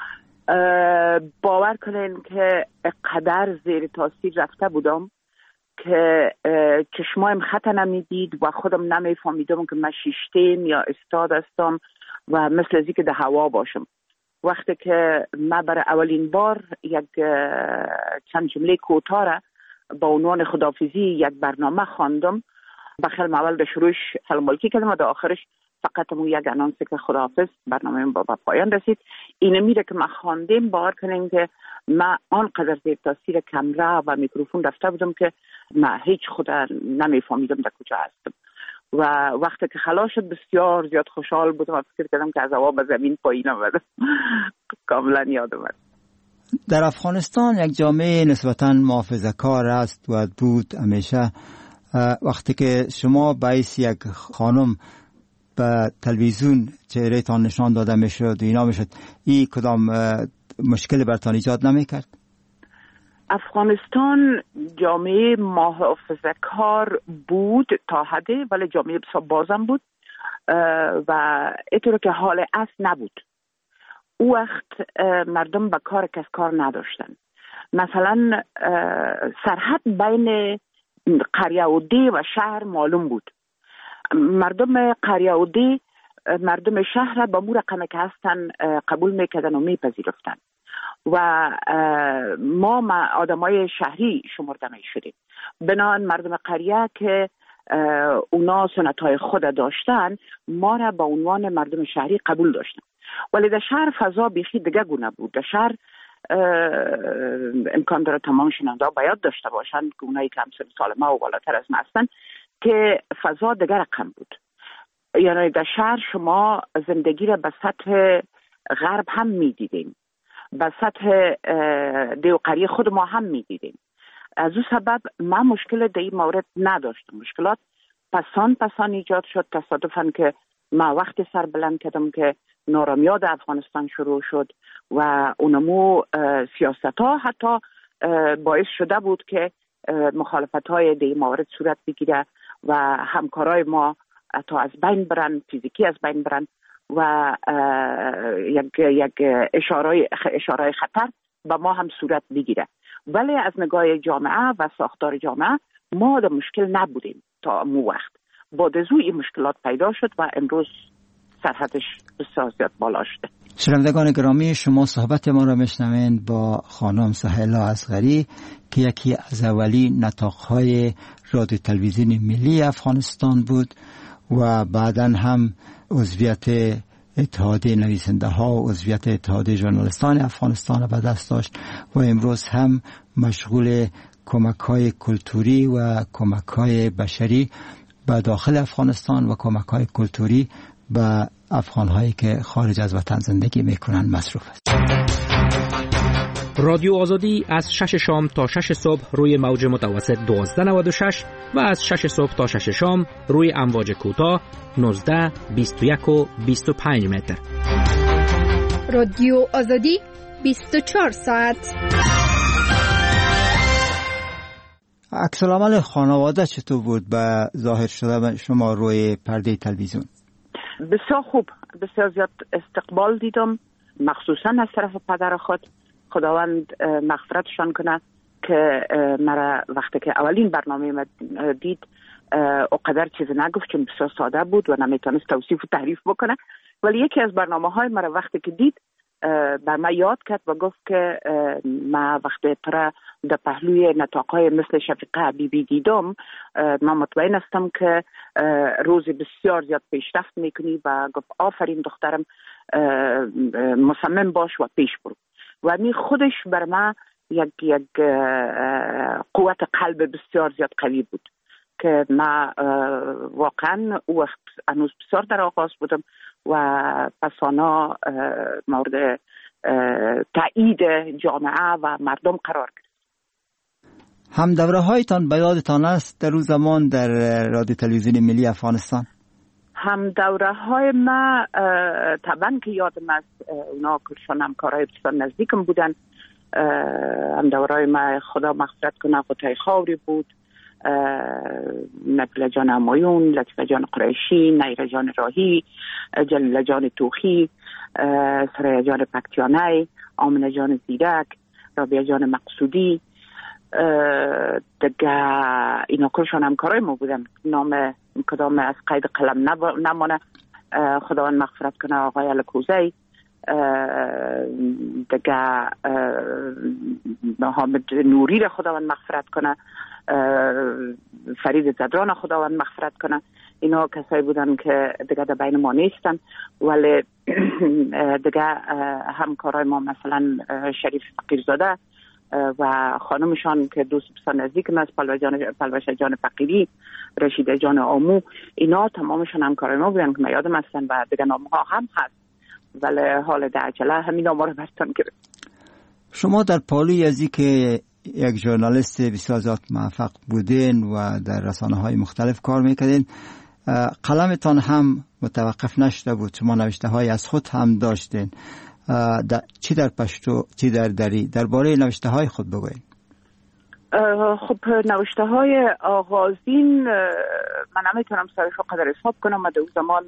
باور کنین که قدر زیر تاثیر رفته بودم که چشمایم خطا نمیدید و خودم نمیفهمیدم که من شیشتیم یا استاد هستم و مثل ازی که در هوا باشم. وقتی که من برای اولین بار یک چند جمله کوتاه را با عنوان خداحافظی یک برنامه خواندم، بخیل اول در شروعش سلام علیکی کردم و در آخرش فقط مو یک انانسی که خداحافظ برنامه با پایان رسید. اینه میره که من خواندیم باور کنیم که من آنقدر زیر تاثیر کامره و میکروفون رفته بودم که من هیچ خود نمیفهمیدم در کجا هستم و وقتی که خلاص شد بسیار زیاد خوشحال بودم و فکر کردم که از هوا به زمین پایین آمدم. کاملا یاد اومد. در افغانستان یک جامعه نسبتاً محافظه‌کار است و بود همیشه. وقتی که شما باعث یک خانم به تلویزیون چهره‌تان نشان داده میشد و اینا میشد، این کدام مشکل برتان ایجاد نمیکرد؟ افغانستان جامعه محافظه‌کار بود تا حدی، ولی جامعه بسیار بازم بود و اینطور که حال اصل نبود. او وقت مردم به کار کس کار نداشتن. مثلا سرحد بین قریه و دی و شهر معلوم بود. مردم قریه و دی مردم شهر را با مو رقمه که هستن قبول میکردن و میپذیرفتن و ما ما آدمای شهری شمرده می شدیم. بنابراین مردم قریه که اونا سنتهای خود داشتن ما را با عنوان مردم شهری قبول داشتن، ولی در شهر فضا بیخی دیگه گونه بود. در شهر امکان داره تمام شنونده ها باید داشته باشن که اونایی که هم سن سال ما و بالاتر از ما هستن که فضا دیگه رقم بود. یعنی در شهر شما زندگی را به سطح غرب هم می دیدیم، به سطح دیو قریه خود ما هم می دیدیم. از او سبب من مشکل در این مورد نداشتم. مشکلات پسان پسان ایجاد شد. تصادفاً که من وقتی سر بلند کردم که نارامیاد افغانستان شروع شد و اونمو سیاست ها حتی باعث شده بود که مخالفت های در این مورد صورت بگیره و همکارای ما حتی از بین برن، فیزیکی از بین برن و یک یک اشاره اشاره خطر به ما هم صورت بگیره. ولی از نگاه جامعه و ساختار جامعه ما در مشکل نبودیم تا مو وقت. بعد از این مشکلات پیدا شد و امروز سرحدش بسیار زیاد بالا شده. شنوندگان گرامی، شما صحبت ما را میشنوید با خانم سهیلا اصغری که یکی از اولی نطاق‌های رادیو تلویزیون ملی افغانستان بود و بعداً هم عضویت اتحادیه نویسنده ها و عضویت اتحادیه ژورنالیستان افغانستان را به دست داشت و امروز هم مشغول کمک های کلتوری و کمک های بشری به داخل افغانستان و کمک های کلتوری به افغان هایی که خارج از وطن زندگی میکنن مصروف است. رادیو آزادی از شش شام تا شش صبح روی موج متوسط دوازده نود و شش و از شش صبح تا شش شام روی امواج کوتاه نوزده بیست و یک و بیست و پنج متر. رادیو آزادی بیست و چهار ساعت. عکس العمل خانواده چطور بود به ظاهر شده شما روی پرده تلویزیون؟ بسیار خوب، بسیار زیاد استقبال دیدم، مخصوصا از طرف پدر خود. خداوند مغفرتشان کنه که مرا وقتی که اولین برنامه ما دید اقدر چیز نگفت، چون بسیار ساده بود و نمیتونست توصیف و تعریف بکنه، ولی یکی از برنامه های مرا وقتی که دید بر من یاد کرد و گفت که ما وقتی ترا در پهلوی نطاقهای مثل شفیقه حبیبی دیدم، من مطمئن هستم که روز بسیار زیاد پیشرفت میکنی و گفت آفرین دخترم، مصمم باش و پیش برو. و می خودش بر من یک یک قوت قلب بسیار زیاد قوی بود که ما واقعا او وقت هنوز بسیار در آغاز بودم و پسانا مورد تایید جامعه و مردم قرار گرفت. هم دوره هایتان به یادتان است در روز زمان در رادیو تلویزیون ملی افغانستان؟ هم دوره های ما طبعا که یادم است، اونا کلشان همکارای بسیار نزدیکم بودن. هم دوره های ما خدا مغفرت کنه قطعه خاوری بود، نبیل جان امایون، لطفه جان قریشی، نیره جان راهی، جلیل جان توخی، سریا جان پکتیانه، آمنه جان زیرک، رابعه جان مقصودی، دیگه اینا کلشان همکارای ما بودن. نام کدام از قید قلم نمانه، خداوند مغفرت کنه آقای الکوزی، دیگه محمد نوری را خداوند مغفرت کنه، فرید زدران خداوند مغفرت کنه. اینا کسایی بودن که دیگه در بین ما نیستن، ولی دیگه همکارای ما مثلا شریف فقیرزاده و خانمشان که دوست بسیار نزدیکم است، پلوشه جان فقیری، رشیده جان آمو، اینا تمامشان همکارای ما بودن که من یادم هستن و دیگه نامها هم هست، ولی حال در عجله همین نامها رو برتان گرفت. شما در پالوی ازی که یک ژورنالیست بسیار زیاد موفق بودین و در رسانه های مختلف کار میکردین، قلمتان هم متوقف نشده بود، شما نوشته های از خود هم داشتین، در چی در پشتو چی در دری، درباره نوشته های خود بگوین. خب نوشته های آغازین من نمیتونم سرش رو قدر حساب کنم. من در اون زمان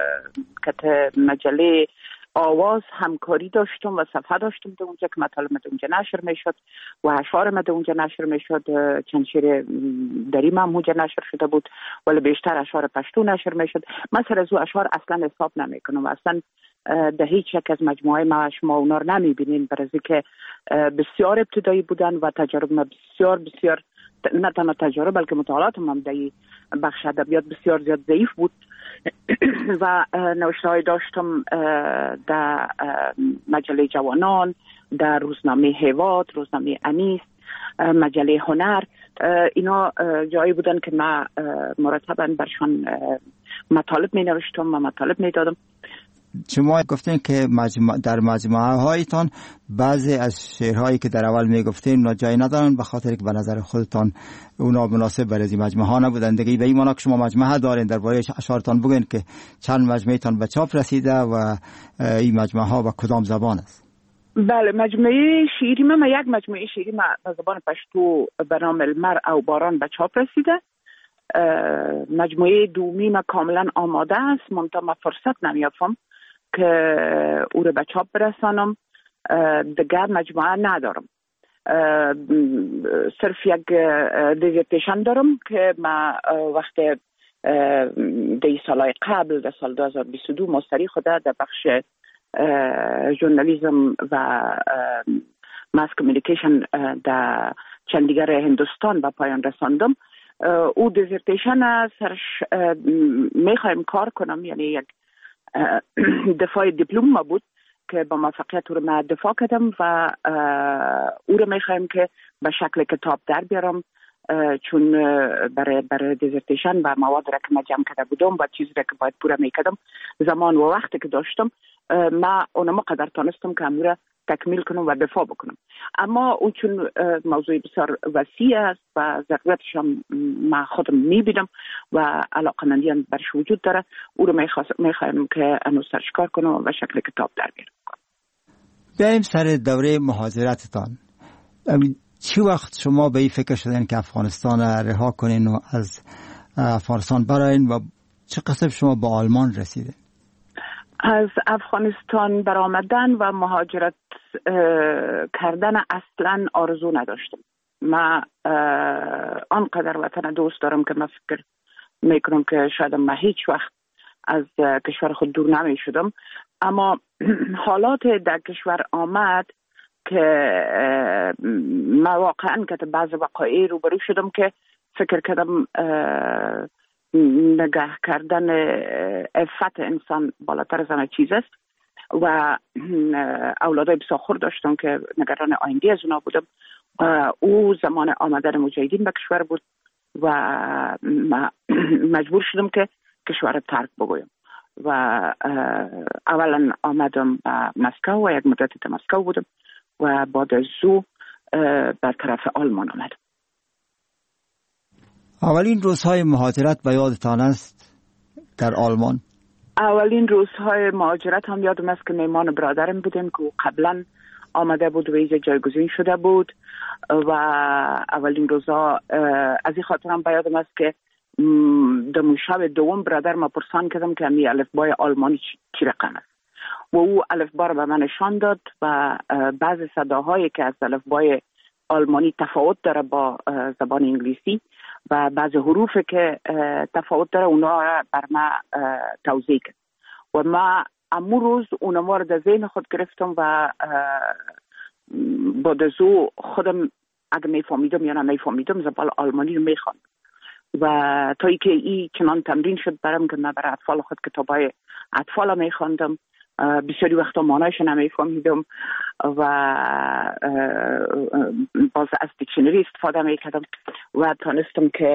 که مجله آواز همکاری داشتم و صفحه داشتم در اونجا که مطالب در اونجا نشر میشد و اشعار من در اونجا نشر میشد. چند شعر دری من اونجا نشر شده بود، ولی بیشتر اشعار پشتو نشر میشد. من سر از او اشعار اصلا حساب نمیکنم، اصلا در هیچ یک از مجموعه ما شما اونا رو نمیبینین، برای که بسیار ابتدایی بودن و تجارب ما بسیار بسیار نه تنها تجارب بلکه مطالعات هم در بخش ادبیات بسیار زیاد ضعیف بود و نوشته های داشتم در مجله جوانان، در روزنامه هیواد، روزنامه انیس، مجله هنر. اینا جایی بودن که من مرتبا برشان مطالب می نوشتم و مطالب می دادم. شما گفتین که مجموع در مجموعه هایتان بعضی از شعرهایی که در اول میگفتین اونا جای ندارن به خاطر که به نظر خودتان اونا مناسب برای این مجموعه ها نبودن. دیگه به این معنا که شما مجموعه دارین، درباره اشعارتان بگین که چند مجموعه تان به چاپ رسیده و این مجموعه ها به کدام زبان است؟ بله، مجموعه شعری من یک مجموعه شعری من به زبان پشتو به نام المر او باران به چاپ رسیده. مجموعه دومی من کاملا آماده است، منتها من فرصت نمیافم که او رو به چاپ برسانم. دیگر مجموعه ندارم، صرف یک دیزرتیشن دارم که ما وقت دی سالهای قبل در سال دو هزار و بیست و دو مستری خدا در بخش ژورنالیسم و ماس کمیونیکیشن در چندیگر هندوستان به پایان رساندم. او دیزرتیشن سرش میخوایم کار کنم، یعنی یک دفاع دیپلم ما بود که با موفقیت او رو من دفاع کردم و او رو میخوایم که به شکل کتاب در بیارم، چون برای برای دیزرتیشن و مواد را که من جمع کرده بودم و چیزی را که باید پورا میکردم زمان و وقتی که داشتم، من اونم قدر تانستم که امور تکمیل کنم و دفاع بکنم. اما اون چون موضوع بسیار وسیع است و ضرورتش هم ما خودم میبینم و علاقمندی هم برش وجود داره، او رو میخوایم که انو سرش کار کنم و شکل کتاب در بیارم. بیاییم سر دوره مهاجرتتان. چی وقت شما به این فکر شدین که افغانستان رها کنین و از افغانستان براین و چه قصد شما با آلمان رسیدین؟ از افغانستان برآمدن و مهاجرت کردن اصلا آرزو نداشتم. من آنقدر وطن دوست دارم که من فکر میکنم که شاید من هیچ وقت از کشور خود دور نمی شدم، اما حالات در کشور آمد که من واقعا که بعض وقایع روبرو شدم که فکر کردم نگاه کردن عفت انسان بالاتر از همه چیز است و اولادای بسیار خور داشتم که نگران آینده از اونا بودم. او زمان آمدن مجاهدین به کشور بود و مجبور شدم که کشور ترک بگویم و اولا آمدم به مسکو و یک مدت در مسکو بودم و بعد از او به طرف آلمان آمدم. اولین روزهای مهاجرت به یادتان است در آلمان؟ اولین روزهای مهاجرت هم یادم است که میمان برادرم بودیم که قبلا آمده بود و اینجا جایگزین شده بود و اولین روزها از این خاطر هم به یادم است که در شب دوم برادر ما پرسان کردم که می الفبای آلمانی چی رقم است و او الفبا را به من نشان داد و بعض صداهایی که از الفبای آلمانی تفاوت داره با زبان انگلیسی و بعض حروف که تفاوت داره اونا را بر ما توضیح کرد و ما امو روز اونا را در ذهن خود گرفتم و بعد از او خودم اگه میفهمیدم یا نمیفهمیدم زبان آلمانی رو میخواندم و تا ای که ای چنان تمرین شد برام که من برای اطفال خود کتابای اطفال میخواندم. بسیاری وقتا معنایش نمیفهمیدم و باز از دیکشنری استفاده میکردم و تانستم که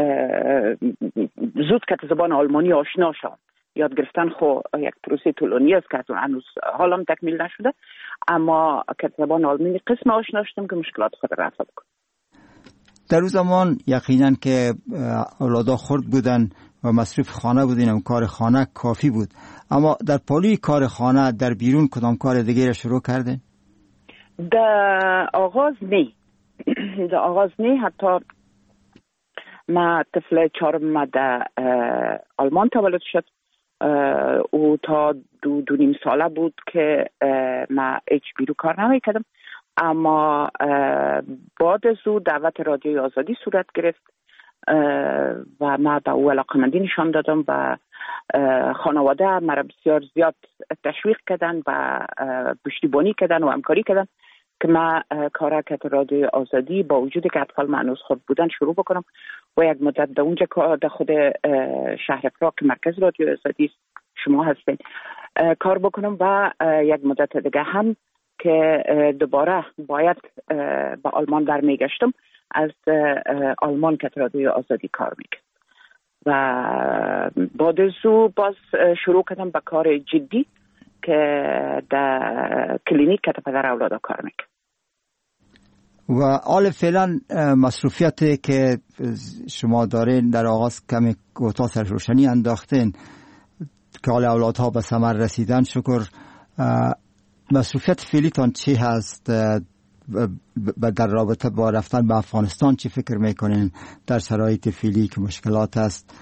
زود که زبان آلمانی آشنا شدم. یاد گرفتن خو یک پروسه طولانی است که هنوز حالم تکمیل نشده، اما که زبان آلمانی قسم آشنا شدم که مشکلات خود رفع بکنم. در اون زمان یقینا که اولادا خرد بودن و مصروف خانه بودین و کار خانه کافی بود، اما در پالی کار خانه در بیرون کدام کار دیگه را شروع کردین؟ در آغاز نه در آغاز نه حتی ما طفل چهارم در آلمان تولد شد او تا دو دو نیم ساله بود که ما هیچ بیرون کار نمیکردم، اما بعد از او دعوت رادیوی آزادی صورت گرفت و ما به او علاقمندی نشان دادم و خانواده مرا بسیار زیاد تشویق کردن و پشتیبانی کردن و همکاری کردن که ما کارکت رادیوی آزادی با وجودی که اطفال معنوس خود بودن شروع بکنم و یک مدت در اونجا در خود شهر پراگ که مرکز رادیوی آزادی شما هستین کار بکنم و یک مدت دیگه هم که دوباره باید به آلمان برمیگشتم از آلمان که رادیوی آزادی کار میکرد و بعد از او باز شروع کردم به کار جدی که در کلینیک که پدر اولادا کار میکرد. و حال فعلا مصروفیتی که شما دارین در آغاز کمی کوتاه سر روشنی انداختین که حال اولادها به ثمر رسیدن، شکر. مصروفیت فعلیتان چی هست در رابطه با رفتن به افغانستان؟ چی فکر میکنین در شرایط فعلی که مشکلات است؟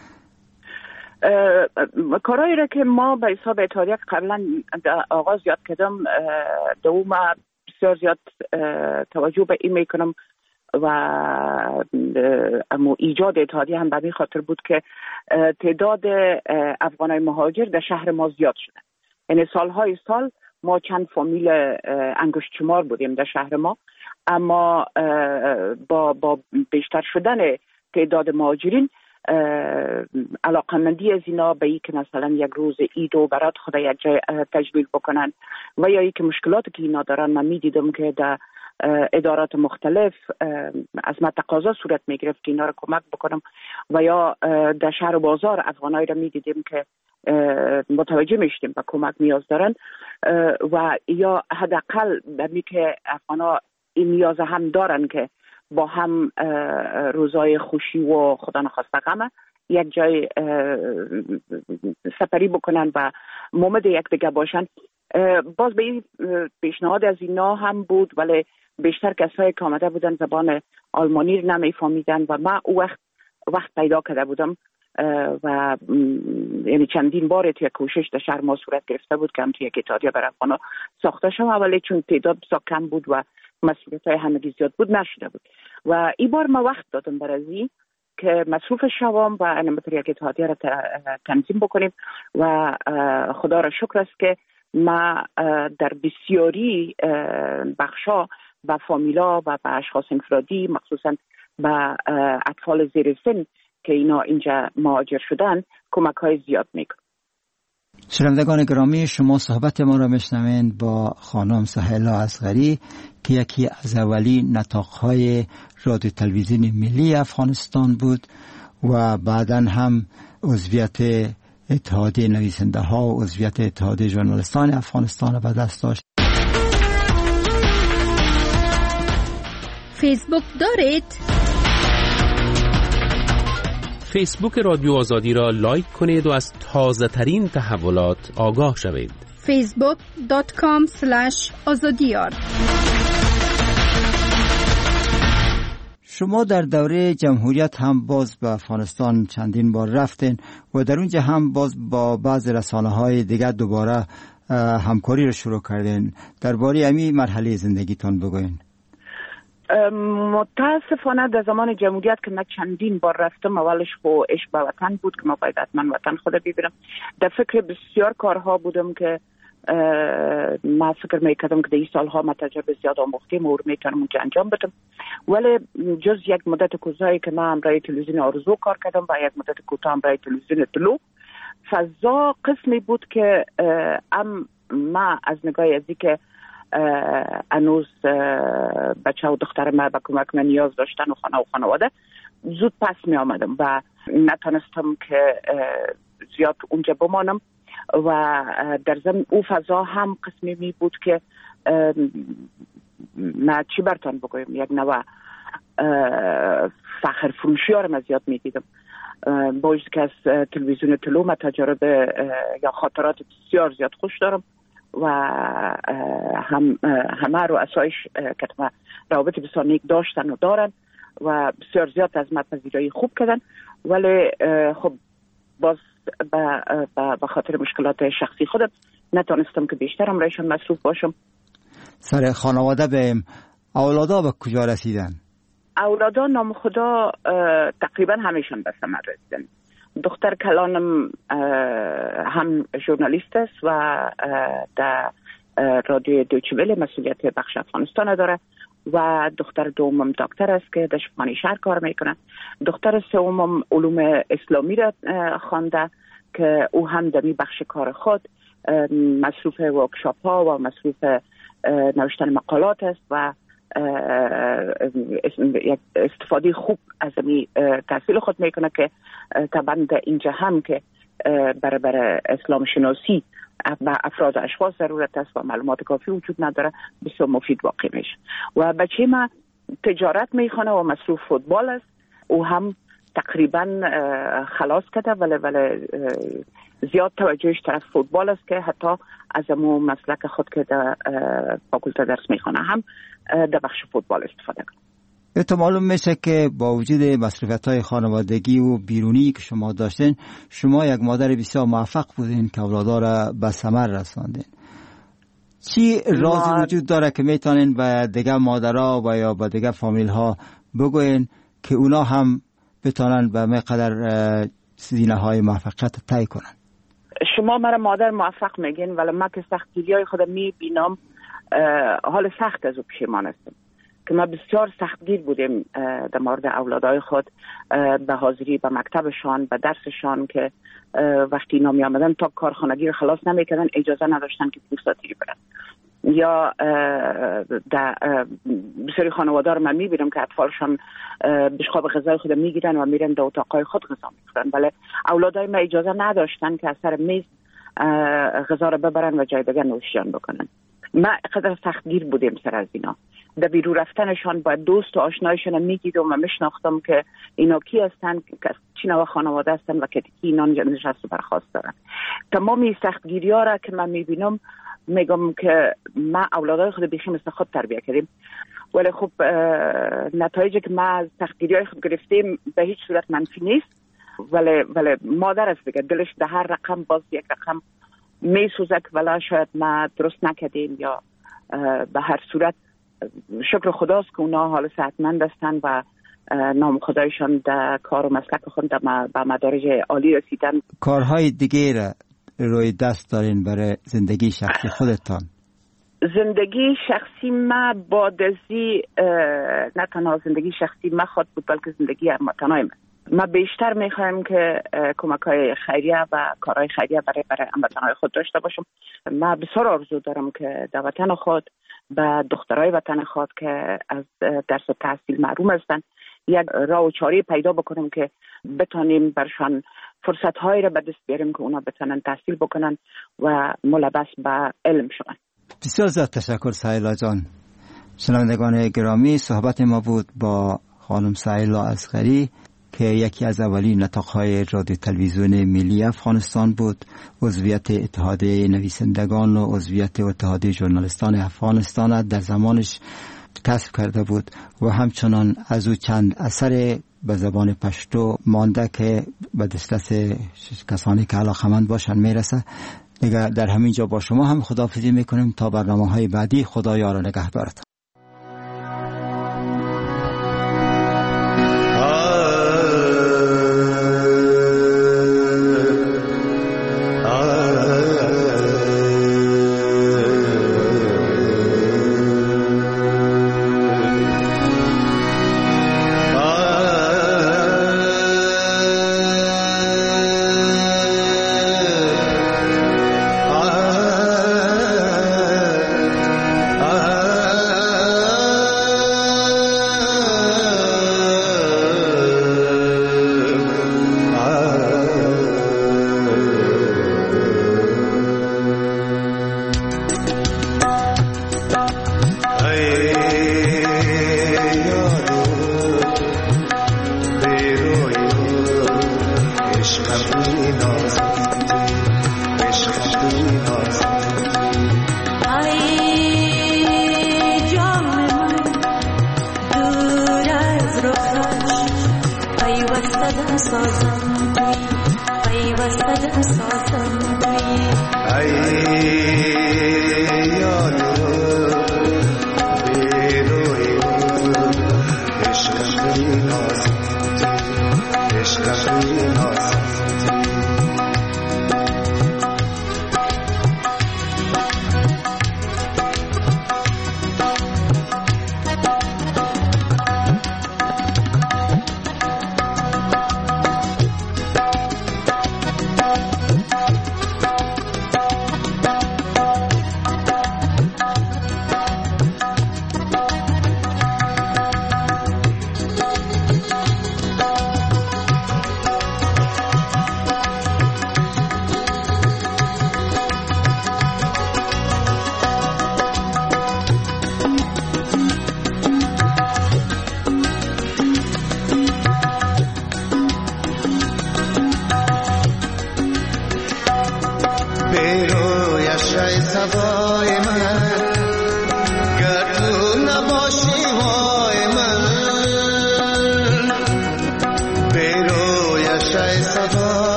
کارهایی را که ما به حساب اتحادیه قبلا آغاز یاد کردم دوم بسیار زیاد توجه به این میکنم و اما ایجاد اتحادیه هم به این خاطر بود که تعداد افغانای مهاجر در شهر ما زیاد شده. یعنی سالهای سال ما چند فامیل انگشت شمار بودیم در شهر ما، اما با با بیشتر شدن تعداد مهاجرین علاقمندی از اینا به این که مثلا یک روز عید و برات خدا یک جای تجمیل بکنن و یا ای که مشکلاتی که اینا دارن من میدیدم که در ادارات مختلف از من تقاضا صورت میگرفت که اینا رو کمک بکنم و یا در شهر و بازار افغانایی رو میدیدیم که متوجه میشیم و کمک نیاز دارن و یا حداقل بمی که افغانا این نیاز هم دارن که با هم روزای خوشی و خدا نخواسته غم یک جای سپری بکنن و مومد یک دیگه باشن. باز به این پیشنهاد از اینا هم بود، ولی بیشتر کسایی که آمده بودن زبان آلمانی رو نمیفهمیدن و من او وقت وقت پیدا کرده بودم و یعنی چندین بار توی کوشش در شهر ما صورت گرفته بود که هم توی یک اتحادیه برای افغانا ساخته شد، ولی چون تعداد بسیار کم بود و مسئولیت های همگی زیاد بود نشده بود و این بار ما وقت دادم برای که مصروف شوام و انمتر یک اتحادیه را تنظیم بکنیم و خدا را شکر است که ما در بسیاری بخشا با فامیلا و با اشخاص انفرادی مخصوصا با اطفال زیر سن که اینا اینجا مهاجر شدن کمک های زیاد میکنن. شنوندگان گرامی، شما صحبت ما را میشنوید با خانم سهیلا اصغری که یکی از اولی نطاق‌های رادیو تلویزیون ملی افغانستان بود و بعداً هم عضویت اتحادیه نویسنده ها و عضویت اتحادیه ژورنالیستان افغانستان را به دست داشت. فیسبوک دارید؟ فیسبوک رادیو آزادی را لایک کنید و از تازه ترین تحولات آگاه شوید. فیسبوک دات کام اسلش آزادیار. شما در دوره جمهوریت هم باز به افغانستان چندین بار رفتین و در اونجا هم باز با بعض رسانه‌های دیگر دوباره همکاری رو شروع کردین. درباره همین مرحله زندگیتان بگوین. متاسفانه در زمان جمهوریت که من چندین بار رفتم، اولش خو عشق به وطن بود که ما باید حتما وطن خود ببینم. در فکر بسیار کارها بودم که ما فکر میکردم که در این سالها ما تجربه زیاد آموختیم و میتونم اونجا انجام بدم، ولی جز یک مدت کوتاهی که من همراه تلویزیون آرزو کار کردم و یک مدت کوتاه همراه تلویزیون طلوع، فضا قسمی بود که ام ما از نگاه ازی که انوز بچه و دختر ما به کمک من نیاز داشتن و خانه و خانواده زود پس می آمدم و نتونستم که زیاد اونجا بمانم و در ضمن او فضا هم قسمی می بود که ما چی برتان بگویم یک نوع فخر فروشی ها رو من زیاد می دیدم. با وجود که از تلویزیون طلوع من تجربه یا خاطرات بسیار زیاد خوش دارم و هم همه رو اسایش که روابط بسیار نیک داشتن و دارن و بسیار زیاد از من پذیرایی خوب کردن، ولی خب باز به خاطر مشکلات شخصی خودم نتونستم که بیشتر همراهشان مصروف باشم. سر خانواده بهم اولادا به کجا رسیدن؟ اولادا نام خدا تقریبا همیشون به ثمر رسیدن. دختر کلانم هم ژورنالیست است و در رادیو دویچه وله مسئولیت بخش افغانستان داره و دختر دومم دکتر است که در شفاخانه شهر کار میکنه. دختر سومم علوم اسلامی را خوانده که او هم در بخش کار خود مصروف ورکشاپ ها و مصروف نوشتن مقالات است و استفاده خوب از می تحصیل خود میکنه که طبعا در اینجا هم که برای برای اسلام شناسی و افراد و اشخاص ضرورت است و معلومات کافی وجود نداره، بسیار مفید واقع میشه. و بچه ما تجارت میخونه و مصروف فوتبال است، او هم تقریبا خلاص کرده ولی ولی زیاد توجهش طرف فوتبال است که حتی از امو مسلک خود که در فاکولته درس میخونه هم در بخش فوتبال استفاده کنه. تو معلوم میشه که با وجود مصروفیت‌های خانوادگی و بیرونی که شما داشتین، شما یک مادر بسیار موفق بودین که اولادا را به ثمر رساندین. چی رازی ما... وجود داره که میتونین به دیگه مادرها و یا به دیگه فامیل ها بگوین که اونا هم بتونن به مقدار زینه های موفقیت طی کنن؟ شما مرا مادر موفق میگین ولی من که سختگیری های خودم میبینم حال سخت از او پشیمان هستم که ما بسیار سختگیر بودیم در مورد اولادای خود به حاضری به مکتبشان به درسشان که وقتی اینا می آمدن تا کارخانگی رو خلاص نمیکردن اجازه نداشتن که پوستاتی برن یا در بسیاری خانواده رو من میبینم که اطفالشان بشقاب غذای خود میگیرن و میرن در اتاقای خود غذا میخورن، ولی اولادای ما اجازه نداشتن که از سر میز غذا رو ببرن و جای دیگه نوشیدن بکنن. ما قدر سختگیر بودیم سر از اینا. در بیرو رفتنشان با دوست و آشنایشان میگیدم و میشناختم که اینا کی هستن، چی نوع خانواده هستن و که کی اینا نشست و برخواست دارن. تمامی سختگیری ها را که من میبینم میگم که ما اولادای خود بیخی مثل خود تربیه کردیم، ولی خب نتایجی که ما از سختگیری های خود گرفتیم به هیچ صورت منفی نیست، ولی ولی مادر است دیگه، دلش در هر رقم باز یک رقم میسوزه که ولی شاید ما درست نکردیم، یا به هر صورت شکر خداست که اونا حال صحتمند هستن و نام خدایشان در کار و مسلک خود به مدارج عالی رسیدن. کارهای دیگه را روی دست دارین برای زندگی شخصی خودتان؟ زندگی شخصی ما بادزی نه تنها زندگی شخصی ما خود بود بلکه زندگی هموطنای من. ما بیشتر میخوایم که کمک‌های خیریه و کارهای خیریه برای برای هموطنای خود داشته باشم. ما بسیار آرزو دارم که در وطن خود به دخترای وطن خود که از درس و تحصیل محروم هستند یک راه و چاره پیدا بکنیم که بتونیم برشان فرصت‌هایی را به دست بیاریم که اونا بتونن تحصیل بکنن و ملبس به علم شون. بسیار زیاد تشکر سهیلا جان. شنوندگان گرامی، صحبت ما بود با خانم سهیلا اصغری که یکی از اولین نطاق‌های رادیو تلویزیون ملی افغانستان بود. عضویت اتحاد نویسندگان و عضویت اتحاد ژورنالیستان افغانستان در زمانش کسب کرده بود و همچنان از او چند اثر به زبان پشتو مانده که به دسترس کسانی که علاقه‌مند باشن میرسه. دیگه در همین جا با شما هم خداحافظی میکنیم تا برنامه‌های بعدی. خدا یار و نگهدارتان.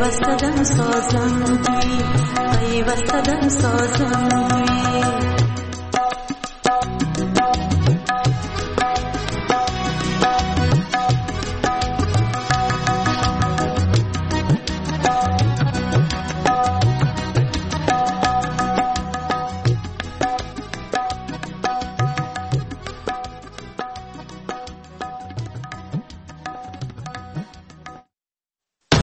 پیوستدم سازم دوی پیوستدم سازم دوی